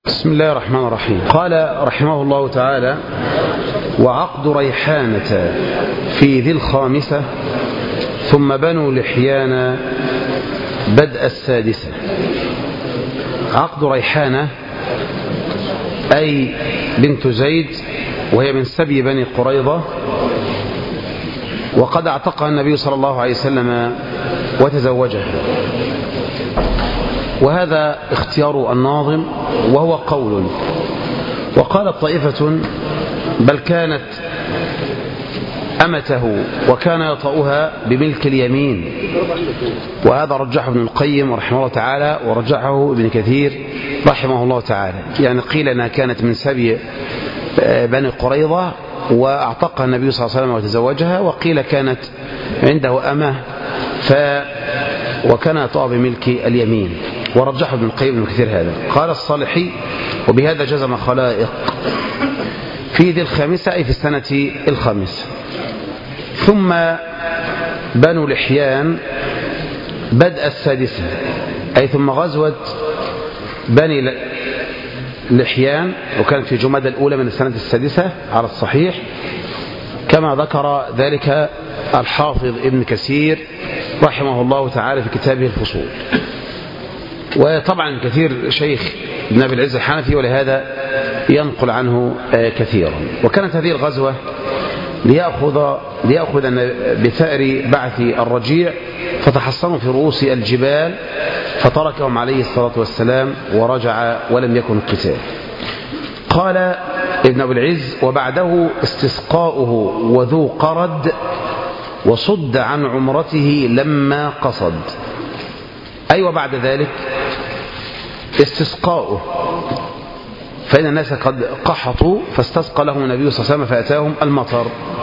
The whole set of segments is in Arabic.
بسم الله الرحمن الرحيم. قال رحمه الله تعالى: وعقد ريحانة في ذي الخامسة ثم بنو لحيان بدء السادسة. عقد ريحانة أي بنت زيد، وهي من سبي بني قريظة، وقد اعتقها النبي صلى الله عليه وسلم وتزوجها، وهذا اختيار الناظم وهو قول. وقالت طائفة: بل كانت أمته وكان يطأها بملك اليمين، وهذا رجحه ابن القيم رحمه الله تعالى، ورجحه ابن كثير رحمه الله تعالى. يعني قيل أنها كانت من سبي بني قريظة واعتقها النبي صلى الله عليه وسلم وتزوجها، وقيل كانت عنده أمه وكان يطأها بملك اليمين، ورجحه ابن القيم ابن كثير هذا. قال الصالحي: وبهذا جزم خلائق في ذي الخامسة، أي في السنة الخامسة. ثم بنو لحيان بدء السادسة، أي ثم غزوة بني لحيان، وكانت في جمادى الأولى من السنة السادسة على الصحيح، كما ذكر ذلك الحافظ ابن كثير رحمه الله تعالى في كتابه الفصول. وطبعا كثير شيخ ابن أبي العز الحنفي، ولهذا ينقل عنه كثيرا. وكانت هذه الغزوة ليأخذ بثأر بعث الرجيع، فتحصنوا في رؤوس الجبال، فتركهم عليه الصلاة والسلام ورجع ولم يكن قتال. قال ابن أبي العز: وبعده استسقاؤه وذو قرد، وصد عن عمرته لما قصد. أي وبعد ذلك استسقاؤه، فإن الناس قد قحطوا فاستسقى لهم النبي صلى الله عليه وسلم فأتاهم المطر.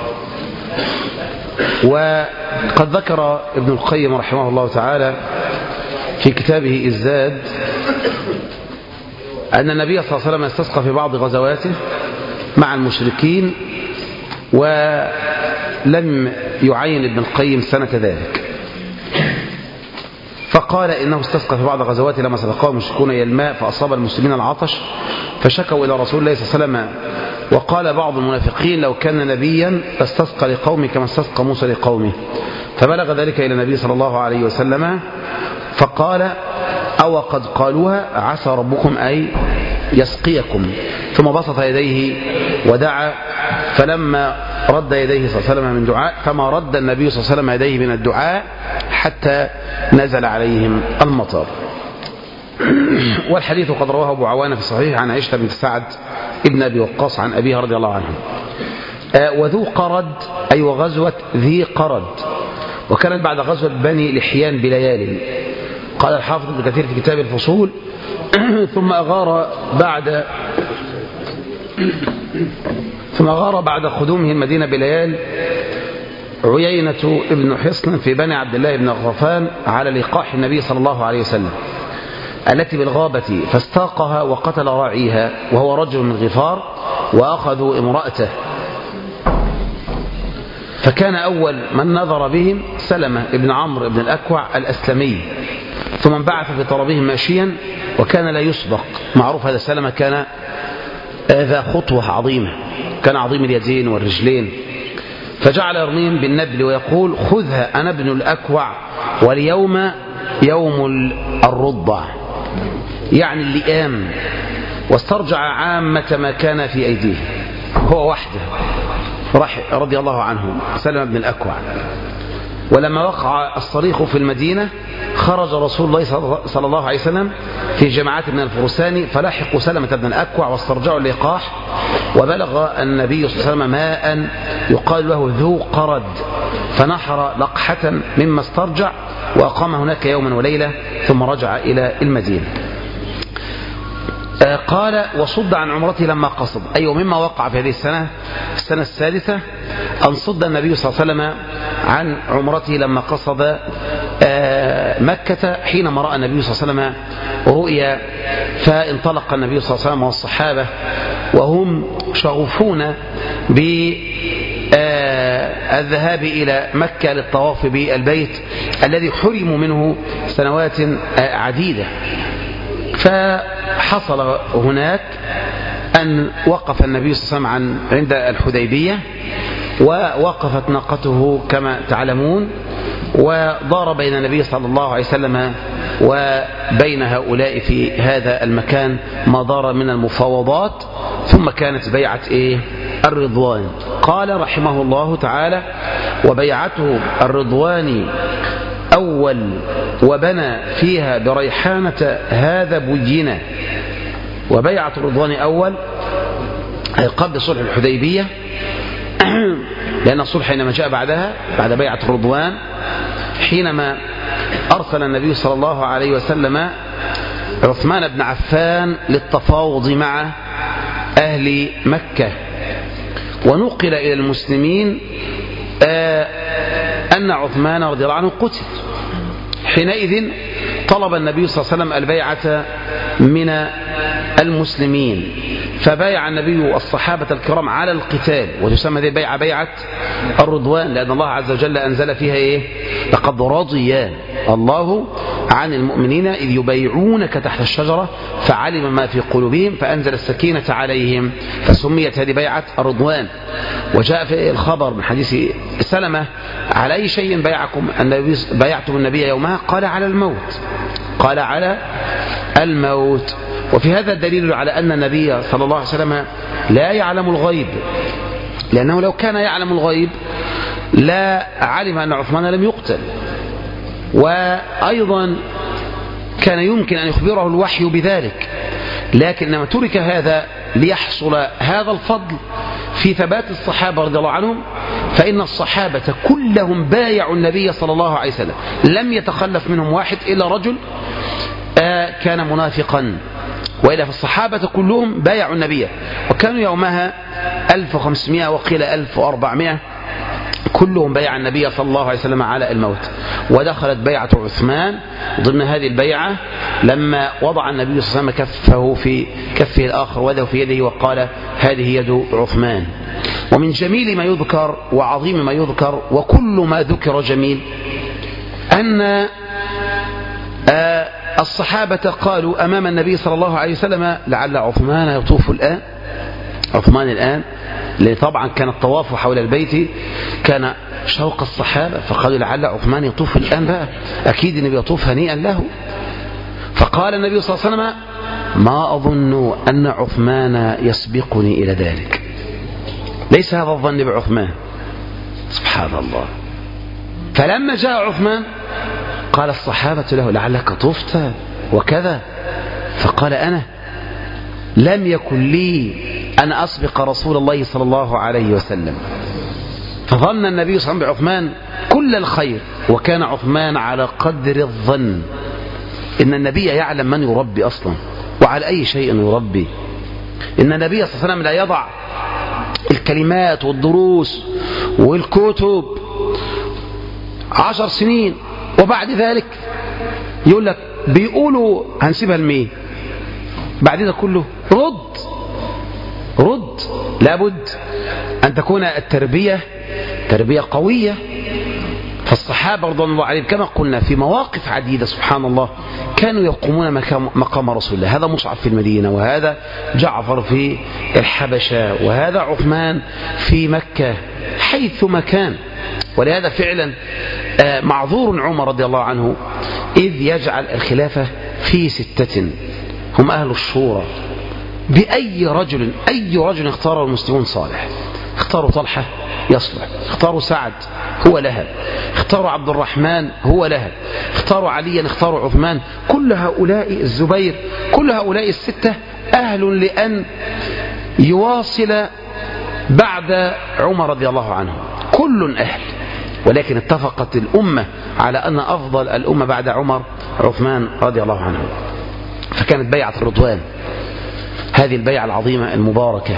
وقد ذكر ابن القيم رحمه الله تعالى في كتابه الزاد أن النبي صلى الله عليه وسلم استسقى في بعض غزواته مع المشركين، ولم يعين ابن القيم سنة ذلك، فقال إنه استسقى في بعض غزواته لما سبقوا المشركون إلى الماء فأصاب المسلمين العطش فشكوا إلى رسول الله صلى الله عليه وسلم. وقال بعض المنافقين: لو كان نبيا استسقى لقومه كما استسقى موسى لقومه. فبلغ ذلك إلى النبي صلى الله عليه وسلم فقال: أو قد قالوها عسى ربكم أن يسقيكم. ثم بسط يديه ودعا، فلما رد يديه صلى الله عليه وسلم من دعاء، فما رد النبي صلى الله عليه وسلم يديه من الدعاء حتى نزل عليهم المطر. والحديث قد رواه أبو عوانة في الصحيح عن عائشة بنت سعد ابن أبي وقاص عن أبيها رضي الله عنه. وذو قرد أي وغزوة ذي قرد، وكانت بعد غزوة بني لحيان بليال. قال الحافظ ابن كثير في كتاب الفصول: ثم أغار بعد قدومه المدينة بليال عيينة ابن حصن في بني عبد الله بن غطفان على لقاح النبي صلى الله عليه وسلم التي بالغابة، فاستاقها وقتل راعيها وهو رجل من غفار، وأخذوا امرأته. فكان أول من نظر بهم سلمة ابن عمرو بن الأكوع الأسلمي، ثم انبعث في طلبهم ماشيا، وكان لا يسبق. معروف هذا سلمة كان ذا خطوة عظيمة، كان عظيم اليدين والرجلين، فجعل يرميهم بالنبل ويقول: خذها أنا ابن الأكوع، واليوم يوم الرضع، يعني اللئام. واسترجع عامة ما كان في أيديه، هو وحده رضي الله عنه سلمة بن الأكوع. ولما وقع الصريخ في المدينة خرج رسول الله صلى الله عليه وسلم في جماعات من الفرسان، فلاحقوا سلمة بن الأكوع واسترجعوا اللقاح، وبلغ النبي صلى الله عليه وسلم ماء يقال له ذو قرد، فنحر لقحة مما استرجع وأقام هناك يوما وليلة ثم رجع إلى المدينة. قال: وصد عن عمرته لما قصد، أي ومما وقع في هذه السنة السادسة أن صد النبي صلى الله عليه وسلم عن عمرته لما قصد مكة، حينما رأى النبي صلى الله عليه وسلم رؤيا، فانطلق النبي صلى الله عليه وسلم والصحابة وهم شغوفون بالذهاب إلى مكة للطواف بالبيت الذي حرموا منه سنوات عديدة. فحصل هناك أن وقف النبي صلى الله عليه وسلم عند الحديبية، ووقفت ناقته كما تعلمون، ودار بين النبي صلى الله عليه وسلم وبين هؤلاء في هذا المكان ما دار من المفاوضات، ثم كانت بيعة الرضوان. قال رحمه الله تعالى: وبيعته الرضوان أول وبنى فيها بريحانة هذا بينا. وبيعة الرضوان أول أي قبل صلح الحديبية، لأن الصلح حينما جاء بعدها بعد بيعة الرضوان، حينما أرسل النبي صلى الله عليه وسلم عثمان بن عفان للتفاوض مع أهل مكة، ونقل إلى المسلمين أن عثمان رضي الله عنه قتل. حينئذ طلب النبي صلى الله عليه وسلم البيعة من المسلمين، فبايع النبي الصحابة الكرام على القتال، وتسمى هذه البيعة بيعة الرضوان، لأن الله عز وجل أنزل فيها لقد رضي الله عن المؤمنين إذ يبايعونك تحت الشجرة فعلم ما في قلوبهم فأنزل السكينة عليهم، فسميت هذه بيعة الرضوان. وجاء في الخبر من حديث سلمة: على أي شيء بايعتم النبي يومها؟ قال: على الموت. قال: على الموت. وفي هذا الدليل على أن النبي صلى الله عليه وسلم لا يعلم الغيب، لأنه لو كان يعلم الغيب لا علم أن عثمان لم يقتل، وأيضا كان يمكن أن يخبره الوحي بذلك، لكنما ترك هذا ليحصل هذا الفضل في ثبات الصحابة رضي الله عنهم، فإن الصحابة كلهم بايعوا النبي صلى الله عليه وسلم، لم يتخلف منهم واحد إلا رجل كان منافقا، وإلا فالصحابة كلهم بايعوا النبي، وكانوا يومها 1500 وقيل 1400، كلهم بايع النبي صلى الله عليه وسلم على الموت. ودخلت بيعة عثمان ضمن هذه البيعة لما وضع النبي صلى الله عليه وسلم كفه في كفه الآخر ويده في يده وقال: هذه يد عثمان. ومن جميل ما يذكر وعظيم ما يذكر وكل ما ذكر جميل أن الصحابة قالوا أمام النبي صلى الله عليه وسلم: لعل عثمان يطوف الآن. عثمان الآن، لأن طبعا كان الطواف حول البيت كان شوق الصحابة، فقالوا: لعل عثمان يطوف الآن بقى، أكيد النبي يطوف هنيئا له. فقال النبي صلى الله عليه وسلم: ما أظن أن عثمان يسبقني إلى ذلك، ليس هذا الظن بعثمان. سبحان الله. فلما جاء عثمان قال الصحابة له: لعلك طفت وكذا، فقال: أنا لم يكن لي أن أسبق رسول الله صلى الله عليه وسلم. فظن النبي صلى الله عليه وسلم بعثمان كل الخير، وكان عثمان على قدر الظن إن النبي يعلم من يربي أصلا وعلى أي شيء يربي. إن النبي صلى الله عليه وسلم لا يضع الكلمات والدروس والكتب 10 سنين وبعد ذلك يقول لك بيقولوا هنسيبها لمين؟ بعد ده كله رد. لابد أن تكون التربية تربية قوية. فالصحابة رضي الله عليهم كما قلنا في مواقف عديدة سبحان الله كانوا يقومون مقام رسول الله. هذا مصعب في المدينة، وهذا جعفر في الحبشة، وهذا عثمان في مكة، حيثما كان. ولهذا فعلا معذور عمر رضي الله عنه إذ يجعل الخلافة في 6 هم أهل الشورى. بأي رجل اختاره المسلمون صالح. اختاروا طلحة يصلح، اختاروا سعد هو لها، اختاروا عبد الرحمن هو لها، اختاروا عليا، اختاروا عثمان، كل هؤلاء الزبير، كل هؤلاء 6 أهل لأن يواصل بعد عمر رضي الله عنه، كل أهل. ولكن اتفقت الأمة على أن أفضل الأمة بعد عمر عثمان رضي الله عنه. فكانت بيعة الرضوان هذه البيعة العظيمة المباركة،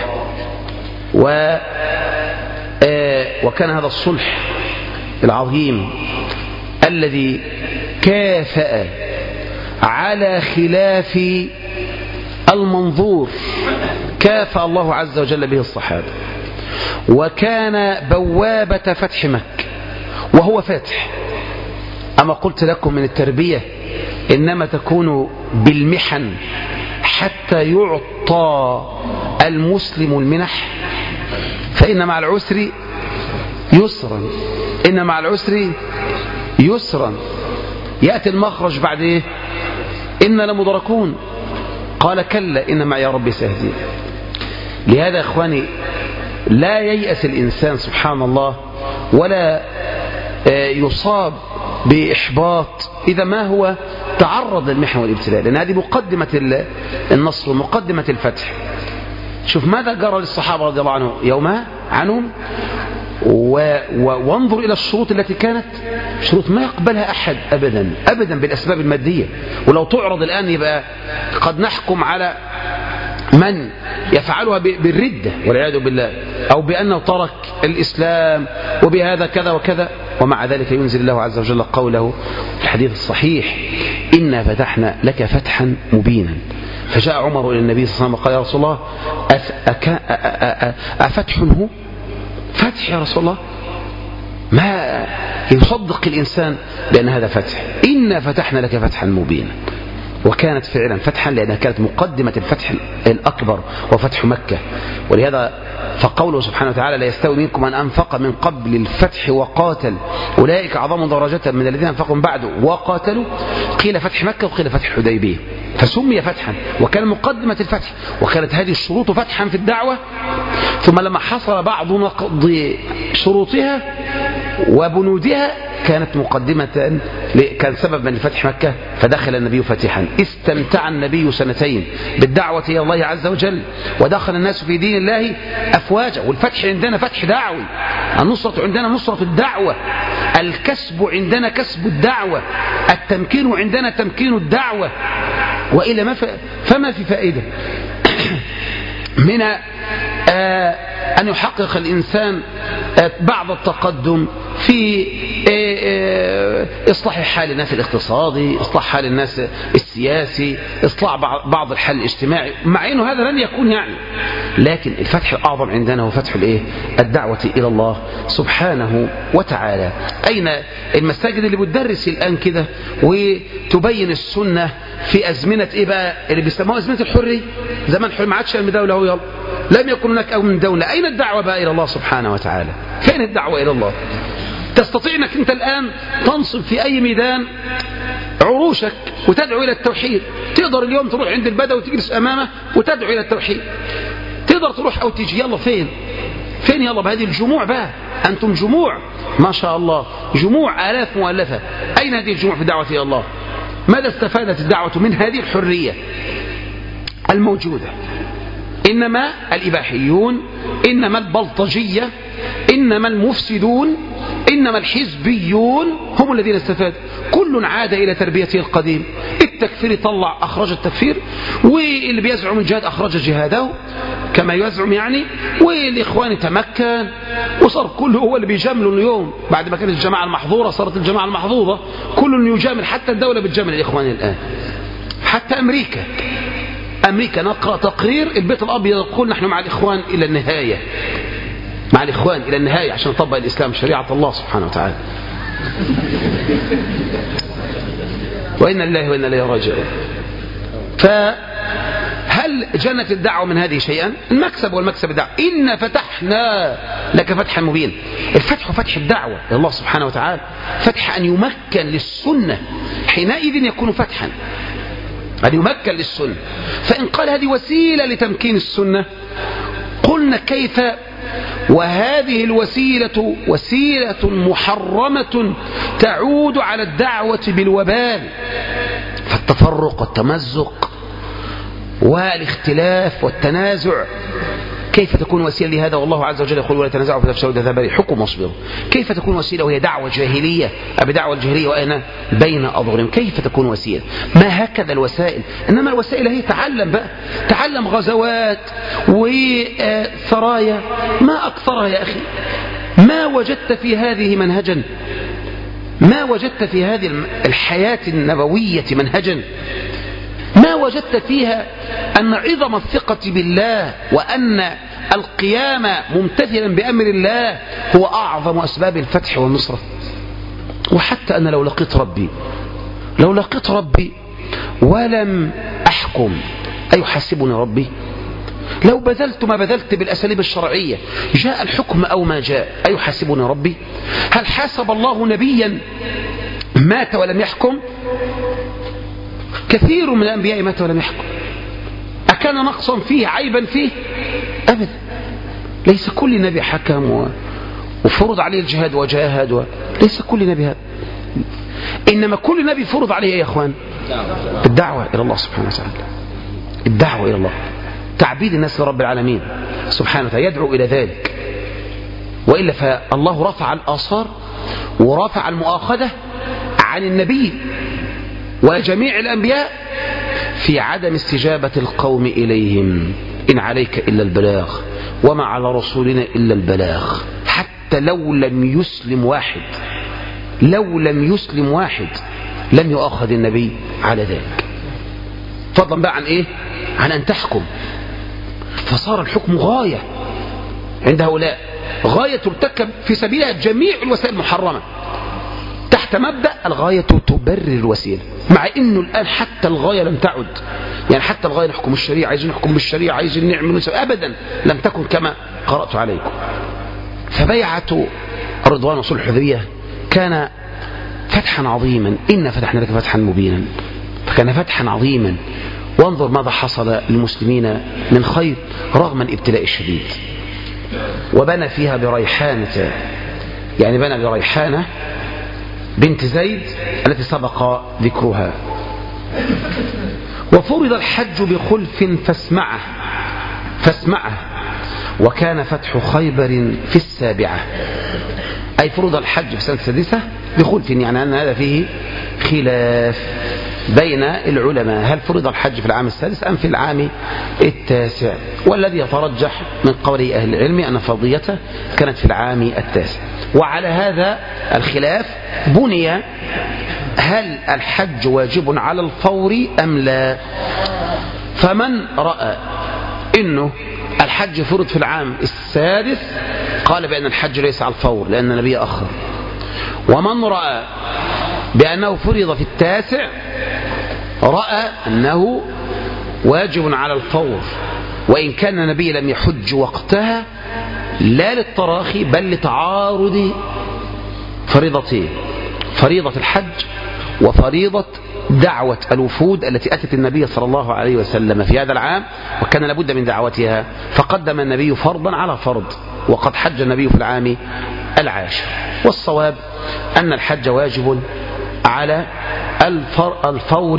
وكان هذا الصلح العظيم الذي كافأ على خلاف المنظور، كافأ الله عز وجل به الصحابة، وكان بوابة فتح مكة، وهو فاتح. أما قلت لكم من التربية إنما تكون بالمحن حتى يعطى المسلم المنح، فإن مع العسر يسرا، إن مع العسر يسرا. يأتي المخرج بعد إيه؟ إن لمدركون، قال كلا إن معي ربي سيهدين. لهذا يا إخواني لا ييأس الإنسان سبحان الله ولا يصاب بإحباط إذا ما هو تعرض للمحن والابتلاء، لأن هذه مقدمة النصر ومقدمة الفتح. شوف ماذا جرى للصحابة رضي الله عنهم وانظر إلى الشروط التي كانت شروط ما يقبلها أحد أبدا أبدا بالأسباب المادية. ولو تعرض الآن يبقى قد نحكم على من يفعلها بالردة والعياذ بالله، أو بأنه ترك الإسلام وبهذا كذا وكذا. ومع ذلك ينزل الله عز وجل قوله في الحديث الصحيح: إنا فتحنا لك فتحا مبينا. فجاء عمر إلى النبي صلى الله عليه وسلم قال: يا رسول الله أفتح هو؟ فتح يا رسول الله؟ ما يصدق الإنسان بأن هذا فتح. إنا فتحنا لك فتحا مبينا. وكانت فعلا فتحا لأنها كانت مقدمة الفتح الأكبر وفتح مكة. ولهذا فقوله سبحانه وتعالى: لا يستوي منكم من أنفق من قبل الفتح وقاتل أولئك أعظم درجة من الذين أنفقوا من بعد وقاتلوا. قيل فتح مكة وقيل فتح حديبية، فسمي فتحا وكان مقدمة الفتح، وكانت هذه الشروط فتحا في الدعوة. ثم لما حصل بعض نقض شروطها وبنودها كانت مقدمة، كان سببا لفتح مكة، فدخل النبي فاتحا. استمتع النبي سنتين بالدعوة إلى الله عز وجل، ودخل الناس في دين الله أفواجا. والفتح عندنا فتح دعوي، النصرة عندنا نصرة الدعوة، الكسب عندنا كسب الدعوة، التمكين عندنا تمكين الدعوة. وإلا فما في فائدة من أن يحقق الإنسان بعض التقدم في إصلاح حال الناس الاقتصادي، إصلاح حال الناس السياسي، إصلاح بعض الحال الاجتماعي، مع أنه هذا لن يكون يعني. لكن الفتح الأعظم عندنا هو فتح الدعوة إلى الله سبحانه وتعالى. أين المساجد اللي بتدرس الآن كده وتبين السنة في أزمنة إيه بقى اللي بيسموها أزمنة الحرية؟ زمان الحرية ما عادش من دولة، هو يلا لم يكن هناك أو من دولة. أين الدعوة بقى إلى الله سبحانه وتعالى؟ فين الدعوة إلى الله؟ تستطيع أنك أنت الآن تنصب في أي ميدان عروشك وتدعو إلى التوحيد. تقدر اليوم تروح عند البدوي وتجلس أمامه وتدعو إلى التوحيد. تقدر تروح أو تيجي، يلا فين يلا بهذه الجموع بقى؟ أنتم جموع ما شاء الله، جموع آلاف مؤلفة. أين هذه الجموع في الدعوة إلى الله؟ ماذا استفادت الدعوة من هذه الحرية الموجودة؟ إنما الإباحيون، إنما البلطجية، إنما المفسدون، إنما الحزبيون هم الذين استفادوا. كل عاد إلى تربيته القديم. التكفير طلع أخرج التكفير، واللي بيزعم الجهاد أخرج جهاده كما يزعم يعني، والإخوان تمكن وصار كله هو اللي بيجامل اليوم. بعد ما كانت الجماعة المحظورة صارت الجماعة المحظوظة، كل يجامل، حتى الدولة بتجامل الإخوان الآن. حتى أمريكا نقرأ تقرير البيت الأبيض يقول نحن مع الإخوان إلى النهاية، مع الإخوان إلى النهاية عشان نطبق الإسلام شريعة الله سبحانه وتعالى. وإنا لله وإنا إليه راجعون. فهل جنت الدعوة من هذه شيئا؟ المكسب والمكسب الدعوة. إن فتحنا لك فتحا مبين. الفتح فتح الدعوة إلى الله سبحانه وتعالى، فتح أن يمكن للسنة، حينئذ يكون فتحا أن يمكن للسنة. فإن قال هذه وسيلة لتمكين السنة، قلنا كيف وهذه الوسيلة وسيلة محرمة تعود على الدعوة بالوبال، فالتفرق والتمزق والاختلاف والتنازع. كيف تكون وسيلة لهذا والله عز وجل يقول: ولا تنازعوا فتفشلوا وتذهب ريحكم واصبروا؟ كيف تكون وسيلة وهي دعوة جاهلية؟ بدعوة الجاهلية وأنا بين أظهرهم. كيف تكون وسيلة؟ ما هكذا الوسائل. إنما الوسائل هي تعلم بقى، تعلم غزوات وثرايا ما أكثرها يا أخي. ما وجدت في هذه منهجا، ما وجدت في هذه الحياة النبوية منهجا، ما وجدت فيها أن عظم الثقة بالله وأن القيام ممتثلا بأمر الله هو أعظم أسباب الفتح والنصرة. وحتى أنا لو لقيت ربي لو لقيت ربي ولم أحكم أيحاسبني ربي؟ لو بذلت ما بذلت بالأساليب الشرعية جاء الحكم أو ما جاء أيحاسبني ربي؟ هل حاسب الله نبيا مات ولم يحكم؟ كثير من الأنبياء مات ولم يحكم. أكان نقصا فيه عيبا فيه؟ أبدا. ليس كل نبي حكم وفرض عليه الجهاد وجاهد ليس كل نبي هذا. إنما كل نبي فرض عليه يا إخوان الدعوة إلى الله سبحانه وتعالى، الدعوة إلى الله، تعبيد الناس لرب العالمين سبحانه وتعالى، يدعو إلى ذلك. وإلا فالله رفع الآثار ورفع المؤاخذة عن النبي وجميع الأنبياء في عدم استجابة القوم إليهم. إن عليك إلا البلاغ وما على رسولنا إلا البلاغ. حتى لو لم يسلم واحد لم يؤاخذ النبي على ذلك، فضلا بقى عن إيه؟ عن أن تحكم. فصار الحكم غاية عند هؤلاء، غاية ترتكب في سبيلها جميع الوسائل المحرمة تحت مبدأ الغاية تبرر الوسيلة، مع إنه الآن حتى الغاية لم تعد. يعني حتى الغاية نحكم الشريعة، عايزين نحكم بالشريعة، عايزين نعمل أبدا لم تكن كما قرأت عليكم. فبيعة الرضوان وصلح الحديبية كان فتحا عظيما. إنا فتحنا لك فتحا مبينا، فكان فتحا عظيما. وانظر ماذا حصل للمسلمين من خير رغم الابتلاء الشديد. وبنى فيها بريحانة، يعني بنى بريحانة بنت زيد التي سبق ذكرها. وفرض الحج بخلف فاسمعه. وكان فتح خيبر في 7، أي فرض الحج في سنة 6 بخلف، يعني أن هذا فيه خلاف بين العلماء، هل فرض الحج في العام 6 أم في العام 9؟ والذي يترجح من قول أهل العلم أن فرضيته كانت في العام 9. وعلى هذا الخلاف بني هل الحج واجب على الفور أم لا. فمن رأى إنه الحج فرض في العام 6 قال بأن الحج ليس على الفور لأن النبي أخر. ومن رأى بأنه فرض في 9 رأى أنه واجب على الفور، وإن كان النبي لم يحج وقتها لا للتراخي بل لتعارض فريضتين، فريضة الحج وفريضة دعوة الوفود التي أتت النبي صلى الله عليه وسلم في هذا العام، وكان لابد من دعوتها، فقدم النبي فرضا على فرض، وقد حج النبي في العام 10. والصواب أن الحج واجب على الفور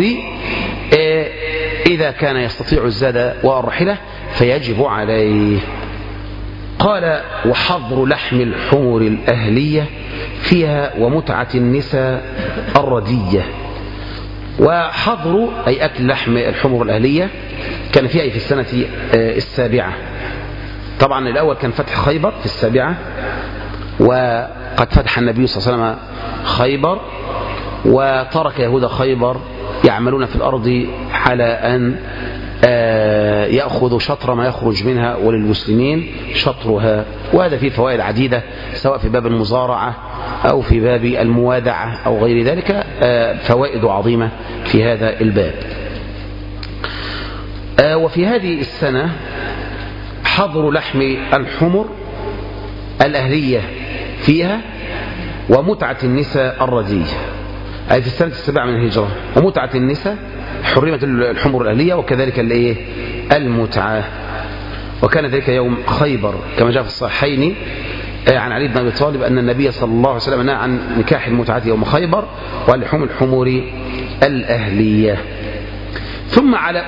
إذا كان يستطيع الزاد والرحلة فيجب عليه. قال وحظر لحم الحمر الأهلية فيها ومتعة النساء الردية. وحظر أي أكل لحم الحمر الأهلية كان فيها في السنة 7. طبعا الأول كان فتح خيبر في 7، وقد فتح النبي صلى الله عليه وسلم خيبر، وترك يهود خيبر يعملون في الأرض على أن يأخذوا شطر ما يخرج منها وللمسلمين شطرها. وهذا فيه فوائد عديدة سواء في باب المزارعة أو في باب الموادعة أو غير ذلك، فوائد عظيمة في هذا الباب. وفي هذه السنة حظر لحم الحمر الأهلية فيها ومتعة النساء الردية، أي في السنة 7 من الهجرة. ومتعة النساء حرمت الحمر الأهلية وكذلك المتعة. وكان ذلك يوم خيبر كما جاء في الصحيحين عن علي بن أبي طالب أن النبي صلى الله عليه وسلم نهى عن نكاح المتعة يوم خيبر ولحوم الحمر الأهلية. ثم على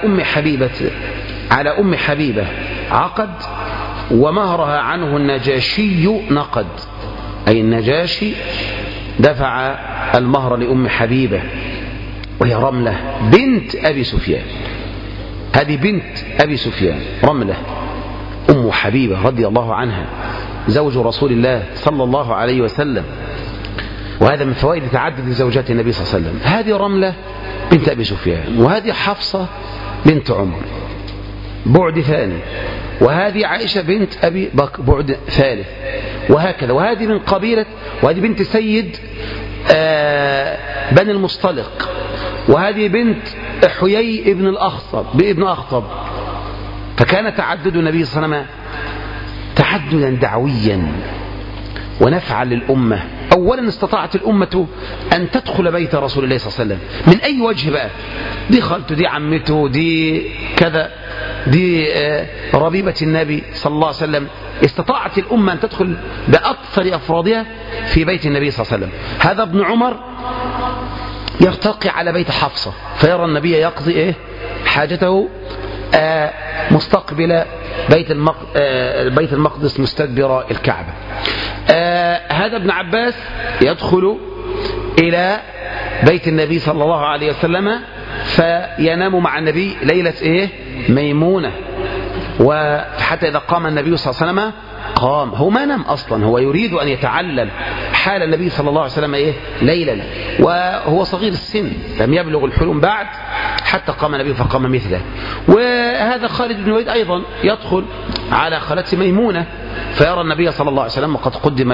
أم حبيبة عقد ومهرها عنه النجاشي نقد، أي النجاشي دفع المهر لأم حبيبة وهي رملة بنت أبي سفيان. هذه بنت أبي سفيان رملة أم حبيبة رضي الله عنها زوج رسول الله صلى الله عليه وسلم. وهذا من فوائد تعدد زوجات النبي صلى الله عليه وسلم. هذه رملة بنت أبي سفيان، وهذه حفصة بنت عمر بعد ثاني، وهذه عائشة بنت أبي بكر بعد ثالث، وهكذا. وهذه من قبيلة، وهذه بنت سيد بني المصطلق، وهذه بنت حيي ابن أخطب. فكان تعدد النبي صلى الله عليه وسلم تعددا دعويا ونفعا للأمة. أولا استطاعت الأمة أن تدخل بيت رسول الله صلى الله عليه وسلم من أي وجه بقى، دي خالته، دي عمته، دي كذا، دي ربيبة النبي صلى الله عليه وسلم. استطاعت الأمة أن تدخل بأكثر أفرادها في بيت النبي صلى الله عليه وسلم. هذا ابن عمر يرتقي على بيت حفصة فيرى النبي يقضي حاجته مستقبل بيت المقدس مستدبر الكعبة. هذا ابن عباس يدخل إلى بيت النبي صلى الله عليه وسلم فينام مع النبي ليلة ميمونة، وحتى إذا قام النبي صلى الله عليه وسلم قام. هو ما نام أصلا، هو يريد أن يتعلم حال النبي صلى الله عليه وسلم ليلا، وهو صغير السن لم يبلغ الحلم بعد حتى قام النبي فقام مثله. وهذا خالد بن الوليد أيضا يدخل على خالته ميمونة فيرى النبي صلى الله عليه وسلم وقد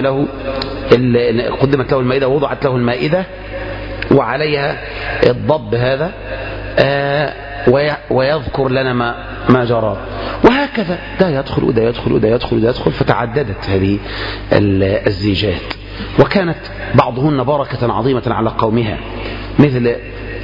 قدمت له المائدة ووضعت له المائدة وعليها الضب هذا، ويذكر لنا ما جرى. وهكذا ده يدخل وده يدخل وده يدخل وده يدخل، فتعددت هذه الزيجات، وكانت بعضهن بركة عظيمة على قومها، مثل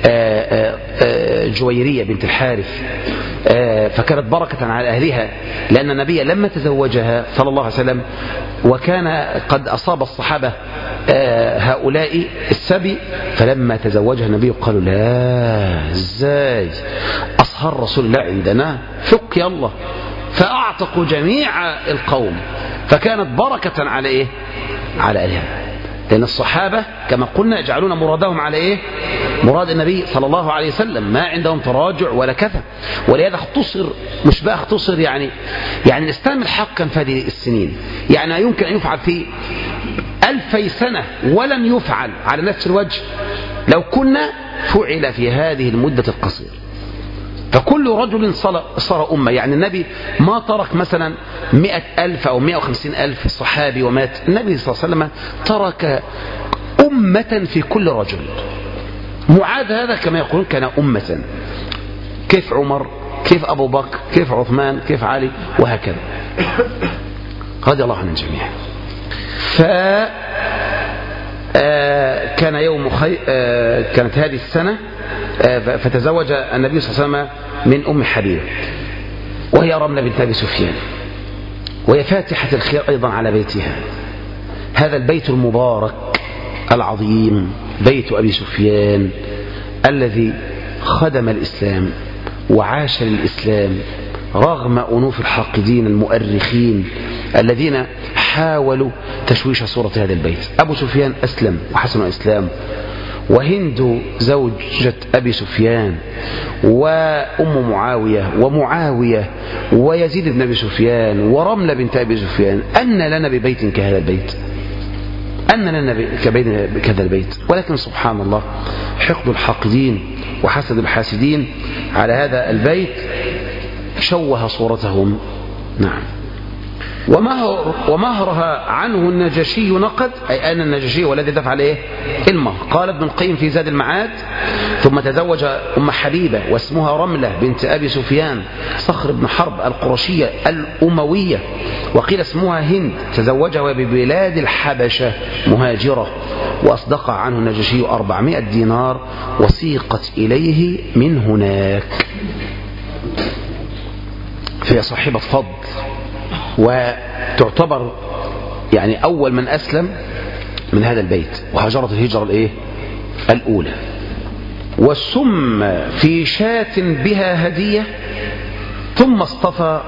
جويرية بنت الحارث، فكانت بركة على أهلها، لأن النبي لما تزوجها صلى الله عليه وسلم وكان قد أصاب الصحابة هؤلاء السبي، فلما تزوجها النبي قالوا لا ازاي أصهر رسول الله عندنا، فك يلا، فأعتقوا جميع القوم، فكانت بركة على على أهلها، لأن الصحابة كما قلنا يجعلون مرادهم على مراد النبي صلى الله عليه وسلم، ما عندهم تراجع ولا كذا. ولهذا اختصر، مش بقى اختصر يعني الإسلام حقا في هذه السنين، يعني يمكن أن يفعل في 2000 سنة ولم يفعل على نفس الوجه لو كنا فعل في هذه المدة القصيرة. فكل رجل صار أمة، يعني النبي ما ترك مثلا 100,000 أو 150,000 صحابي ومات، النبي صلى الله عليه وسلم ترك أمة في كل رجل. معاذ هذا كما يقولون كان أمة، كيف عمر، كيف أبو بكر، كيف عثمان، كيف علي، وهكذا رضي الله عن الجميع. كان يوم كانت هذه السنة فتزوج النبي صلى الله عليه وسلم من أم حبيبة، وهي رملة بنت أبي سفيان، وهي فاتحة الخير أيضا على بيتها. هذا البيت المبارك العظيم بيت أبي سفيان الذي خدم الإسلام وعاش للإسلام رغم أنوف الحاقدين المؤرخين الذين حاولوا تشويش صورة هذا البيت. أبو سفيان أسلم وحسن إسلام، وهند زوجة أبي سفيان، وأم معاوية، ومعاوية، ويزيد بن أبي سفيان، ورملة بنت أبي سفيان. أن لنا ببيت كهذا البيت، أن لنا كهذا البيت، ولكن سبحان الله حقد الحاقدين وحسد الحاسدين على هذا البيت شوه صورتهم. نعم. ومهرها عنه النجاشي نقد، أي أن النجاشي والذي دفع عليه المهر. قال ابن القيم في زاد المعاد: ثم تزوج أم حبيبة واسمها رملة بنت أبي سفيان صخر بن حرب القرشية الأموية، وقيل اسمها هند، تزوجها ببلاد الحبشة مهاجرة، وأصدق عنه النجاشي 400 دينار وسيقت إليه من هناك. فهي صاحبة فضل، وتعتبر يعني أول من أسلم من هذا البيت، وهاجرت الهجرة الأولى. والسم في شاة بها هدية، ثم اصطفى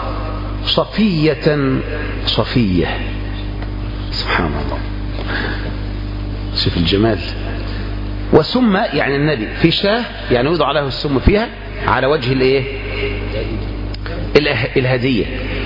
صفية. سبحان الله، شوف الجمال. وسم يعني النبي في شاه، يعني يوضع له السم فيها على وجه الهدية،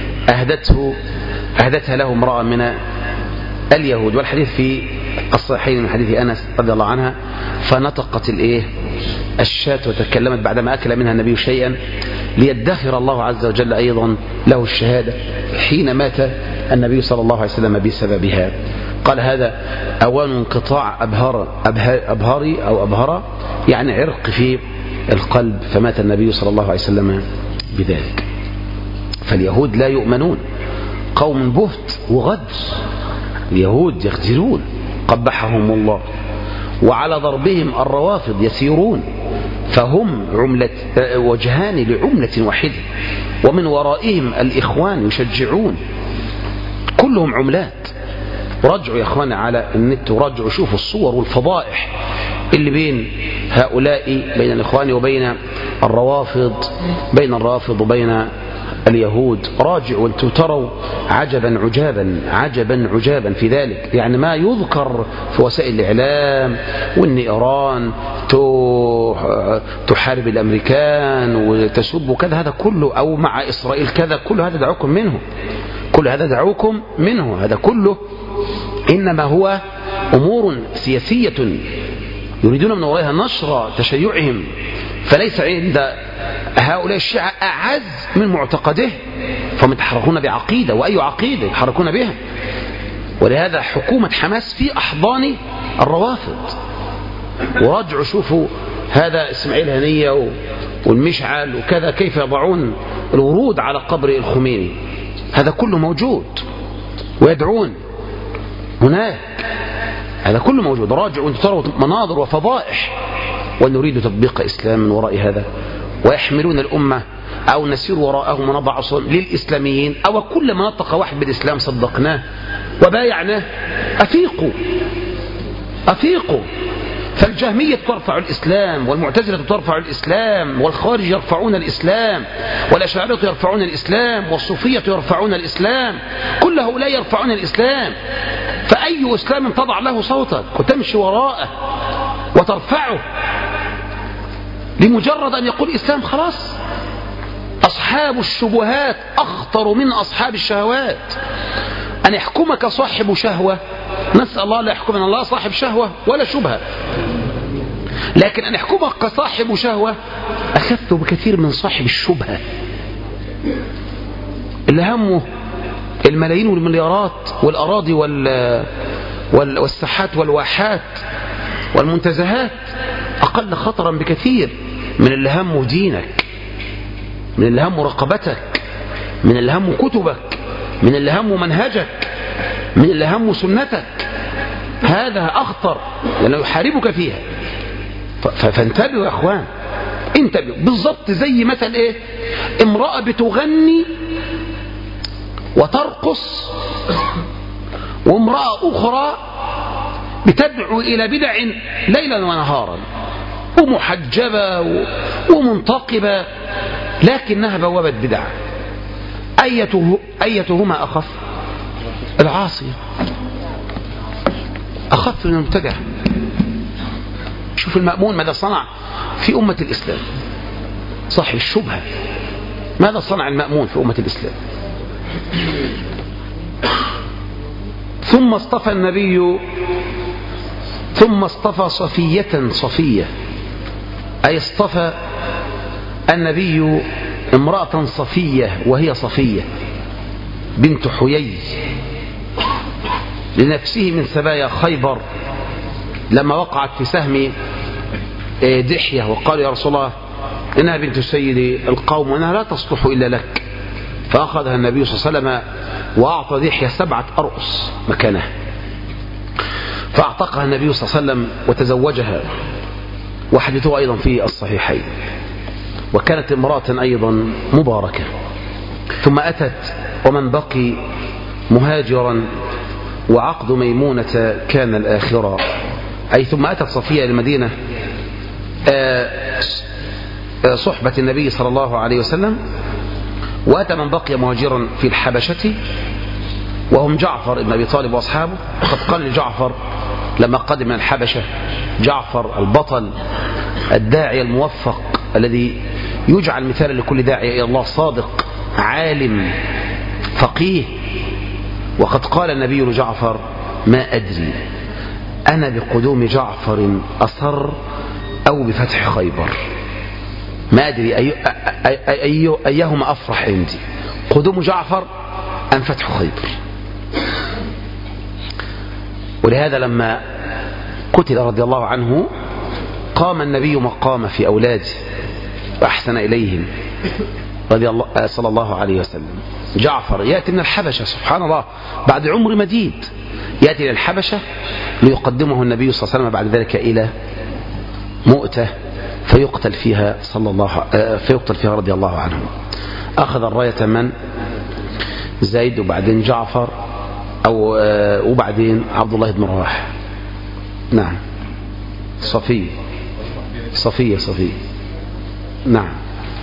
أهدتها له امرأة من اليهود. والحديث في الصحيحين من حديث أنس رضي الله عنها: فنطقت الشاة وتكلمت بعدما أكل منها النبي شيئا ليدخر الله عز وجل أيضا له الشهادة حين مات النبي صلى الله عليه وسلم بسببها. قال هذا أوان انقطاع أبهري أو أبهرة، يعني عرق في القلب، فمات النبي صلى الله عليه وسلم بذلك. فاليهود لا يؤمنون، قوم بهت وغدر، اليهود يغدرون قبحهم الله، وعلى ضربهم الروافض يسيرون، فهم وجهان لعملة واحدة، ومن ورائهم الإخوان يشجعون، كلهم عملات. رجعوا يا اخوانا على النت ورجعوا شوفوا الصور والفضائح اللي بين هؤلاء، بين الإخوان وبين الرافض وبين اليهود. راجعوا وانتم تروا عجبا عجابا في ذلك. يعني ما يذكر في وسائل الإعلام، وان إيران تحارب الأمريكان وتسب كذا، هذا كله، أو مع إسرائيل كذا، كل هذا دعوكم منه، هذا كله إنما هو أمور سياسية يريدون من ورائها نشر تشيعهم، فليس عند هؤلاء الشيعة أعز من معتقده، فهم يتحركون بعقيدة، وأي عقيدة يتحركون بها. ولهذا حكومة حماس في أحضان الروافض. ورجعوا شوفوا هذا إسماعيل هنية والمشعل وكذا، كيف يضعون الورود على قبر الخميني، هذا كله موجود، ويدعون هناك، هذا كله موجود. راجعوا أن تروا مناظر وفضائح، ونريد تطبيق إسلام من وراء هذا، ويحملون الأمة أو نسير وراءهم ونضع صوم للإسلاميين، أو كل ما نطق واحد بالإسلام صدقناه وبايعناه. أفيقوا. فالجهمية ترفع الإسلام، والمعتزلة ترفع الإسلام، والخوارج يرفعون الإسلام، والأشاعرة يرفعون الإسلام، والصوفية يرفعون الإسلام، كل هؤلاء يرفعون الإسلام. فأي إسلام تضع له صوتك وتمشي وراءه وترفعه لمجرد أن يقول إسلام، خلاص. أصحاب الشبهات أخطر من أصحاب الشهوات. أن يحكمك صاحب شهوة، نسأل الله لا يحكمنا الله صاحب شهوة ولا شبهة، لكن أن يحكمك صاحب شهوة أخذته بكثير من صاحب الشبهة اللي همه الملايين والمليارات والأراضي والساحات والواحات والمنتزهات، أقل خطرا بكثير من اللي همه دينك، من اللي همه رقبتك، من اللي همه كتبك، من اللي همه منهجك، من اللي همه سنتك. هذا أخطر لأنه يحاربك فيها. فانتبهوا يا أخوان، انتبهوا. بالضبط زي مثل إيه؟ امرأة بتغني وترقص، وامرأة أخرى بتدعو إلى بدع ليلا ونهارا، ومحجبة ومنتقبة، لكنها بوابة بدع. أيتهما أخف؟ العاصية أخف من المبتدع. شوف المأمون ماذا صنع في أمة الإسلام، صاحب الشبهة ماذا صنع المأمون في أمة الإسلام. ثم اصطفى النبي، ثم اصطفى صفية، أي اصطفى النبي امرأة صفية، وهي صفية بنت حيي، لنفسه من سبايا خيبر، لما وقعت في سهم دحية، وقال يا رسول الله إنها بنت سيد القوم وإنها لا تصلح إلا لك، فأخذها النبي صلى الله عليه وسلم وأعطى دحية 7 أرؤس مكانها، فأعتقها النبي صلى الله عليه وسلم وتزوجها، وحديثه أيضا في الصحيحين. وكانت امرأة أيضا مباركة. ثم أتت ومن بقي مهاجرا، وعقد ميمونة كان الآخرة، أي ثم أتت صفية للمدينة صحبة النبي صلى الله عليه وسلم، وأتى من بقي مهاجرا في الحبشة وهم جعفر بن أبي طالب وأصحابه. وقد قال لجعفر لما قدم من الحبشة، جعفر البطل الداعي الموفق الذي يجعل مثالا لكل داعي إلى الله، صادق عالم فقيه. وقد قال النبي لجعفر ما أدري أنا بقدوم جعفر أسر أو بفتح خيبر، ما أدري أيهما أفرح عندي، قدوم جعفر أم فتح خيبر. ولهذا لما قتل رضي الله عنه قام النبي مقام في أولاده وأحسن إليهم صلى الله عليه وسلم. جعفر يأتي من الحبشة سبحان الله بعد عمر مديد، يأتي إلى الحبشة ليقدمه النبي صلى الله عليه وسلم بعد ذلك إلى مؤتة فيقتل فيها رضي الله عنه. أخذ الراية من؟ زيد، وبعدين جعفر وبعدين عبد الله بن رواحة. نعم صفية نعم.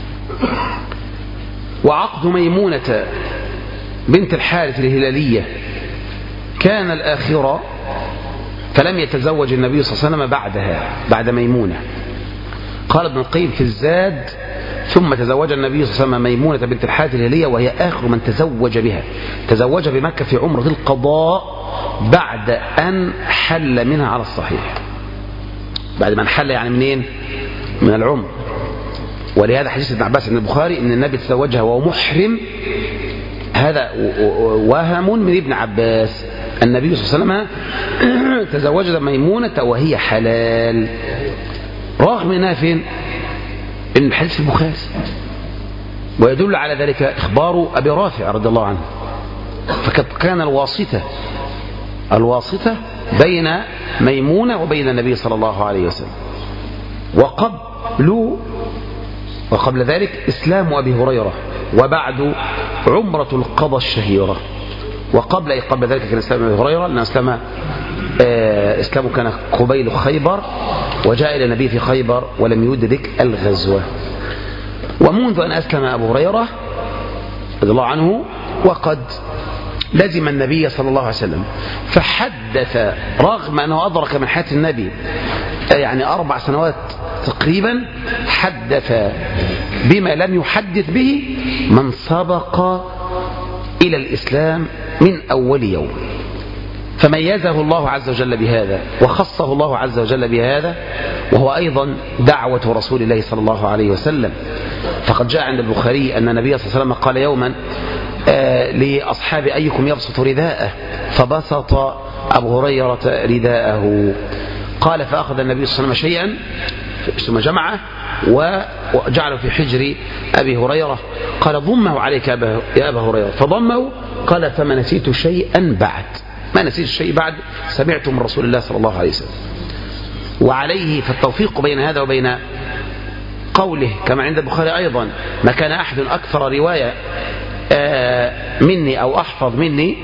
وعقد ميمونة بنت الحارث الهلالية كان الآخرة، فلم يتزوج النبي صلى الله عليه وسلم بعدها، بعد ميمونة. قال ابن القيم في الزاد: ثم تزوج النبي صلى الله عليه وسلم ميمونة بنت الحارث الهلالية وهي آخر من تزوج بها. تزوج بمكة في عمرة القضاء بعد أن حل منها على الصحيح. بعد ما انحل يعني منين؟ من العمر. ولهذا حديث ابن عباس بن البخاري ان النبي تزوجها وهو محرم، هذا وهم من ابن عباس. النبي صلى الله عليه وسلم تزوج ميمونة وهي حلال، رغم انها فين؟ ان الحديث في البخاري. ويدل على ذلك اخبار ابي رافع رضي الله عنه، فكان الواسطة بين ميمونة وبين النبي صلى الله عليه وسلم. وقبل ذلك إسلام أبي هريرة، وبعد عمرة القضاء الشهيرة. قبل ذلك كان إسلام أبي هريرة، لأن إسلامه كان قبيل خيبر، وجاء إلى النبي في خيبر ولم يدرك الغزوة. ومنذ أن أسلم أبو هريرة رضي الله عنه وقد لزم النبي صلى الله عليه وسلم، فحدث رغم أنه أدرك من حياة النبي يعني 4 سنوات تقريبا، حدث بما لم يحدث به من سبق إلى الإسلام من أول يوم. فميزه الله عز وجل بهذا، وخصه الله عز وجل بهذا، وهو أيضا دعوة رسول الله صلى الله عليه وسلم. فقد جاء عند البخاري أن النبي صلى الله عليه وسلم قال يوما لأصحاب أيكم يبسط رداءه، فبسط أبو هريرة رداءه. قال فأخذ النبي صلى الله عليه وسلم شيئا ثم جمعه وجعله في حجر أبي هريرة. قال ضمه عليك يا أبا هريرة، فضمه. قال فما نسيت شيئا بعد، ما نسيت شيء بعد سمعته من رسول الله صلى الله عليه وسلم. وعليه فالتوفيق بين هذا وبين قوله كما عند البخاري أيضا: ما كان أحد أكثر رواية مني أو أحفظ مني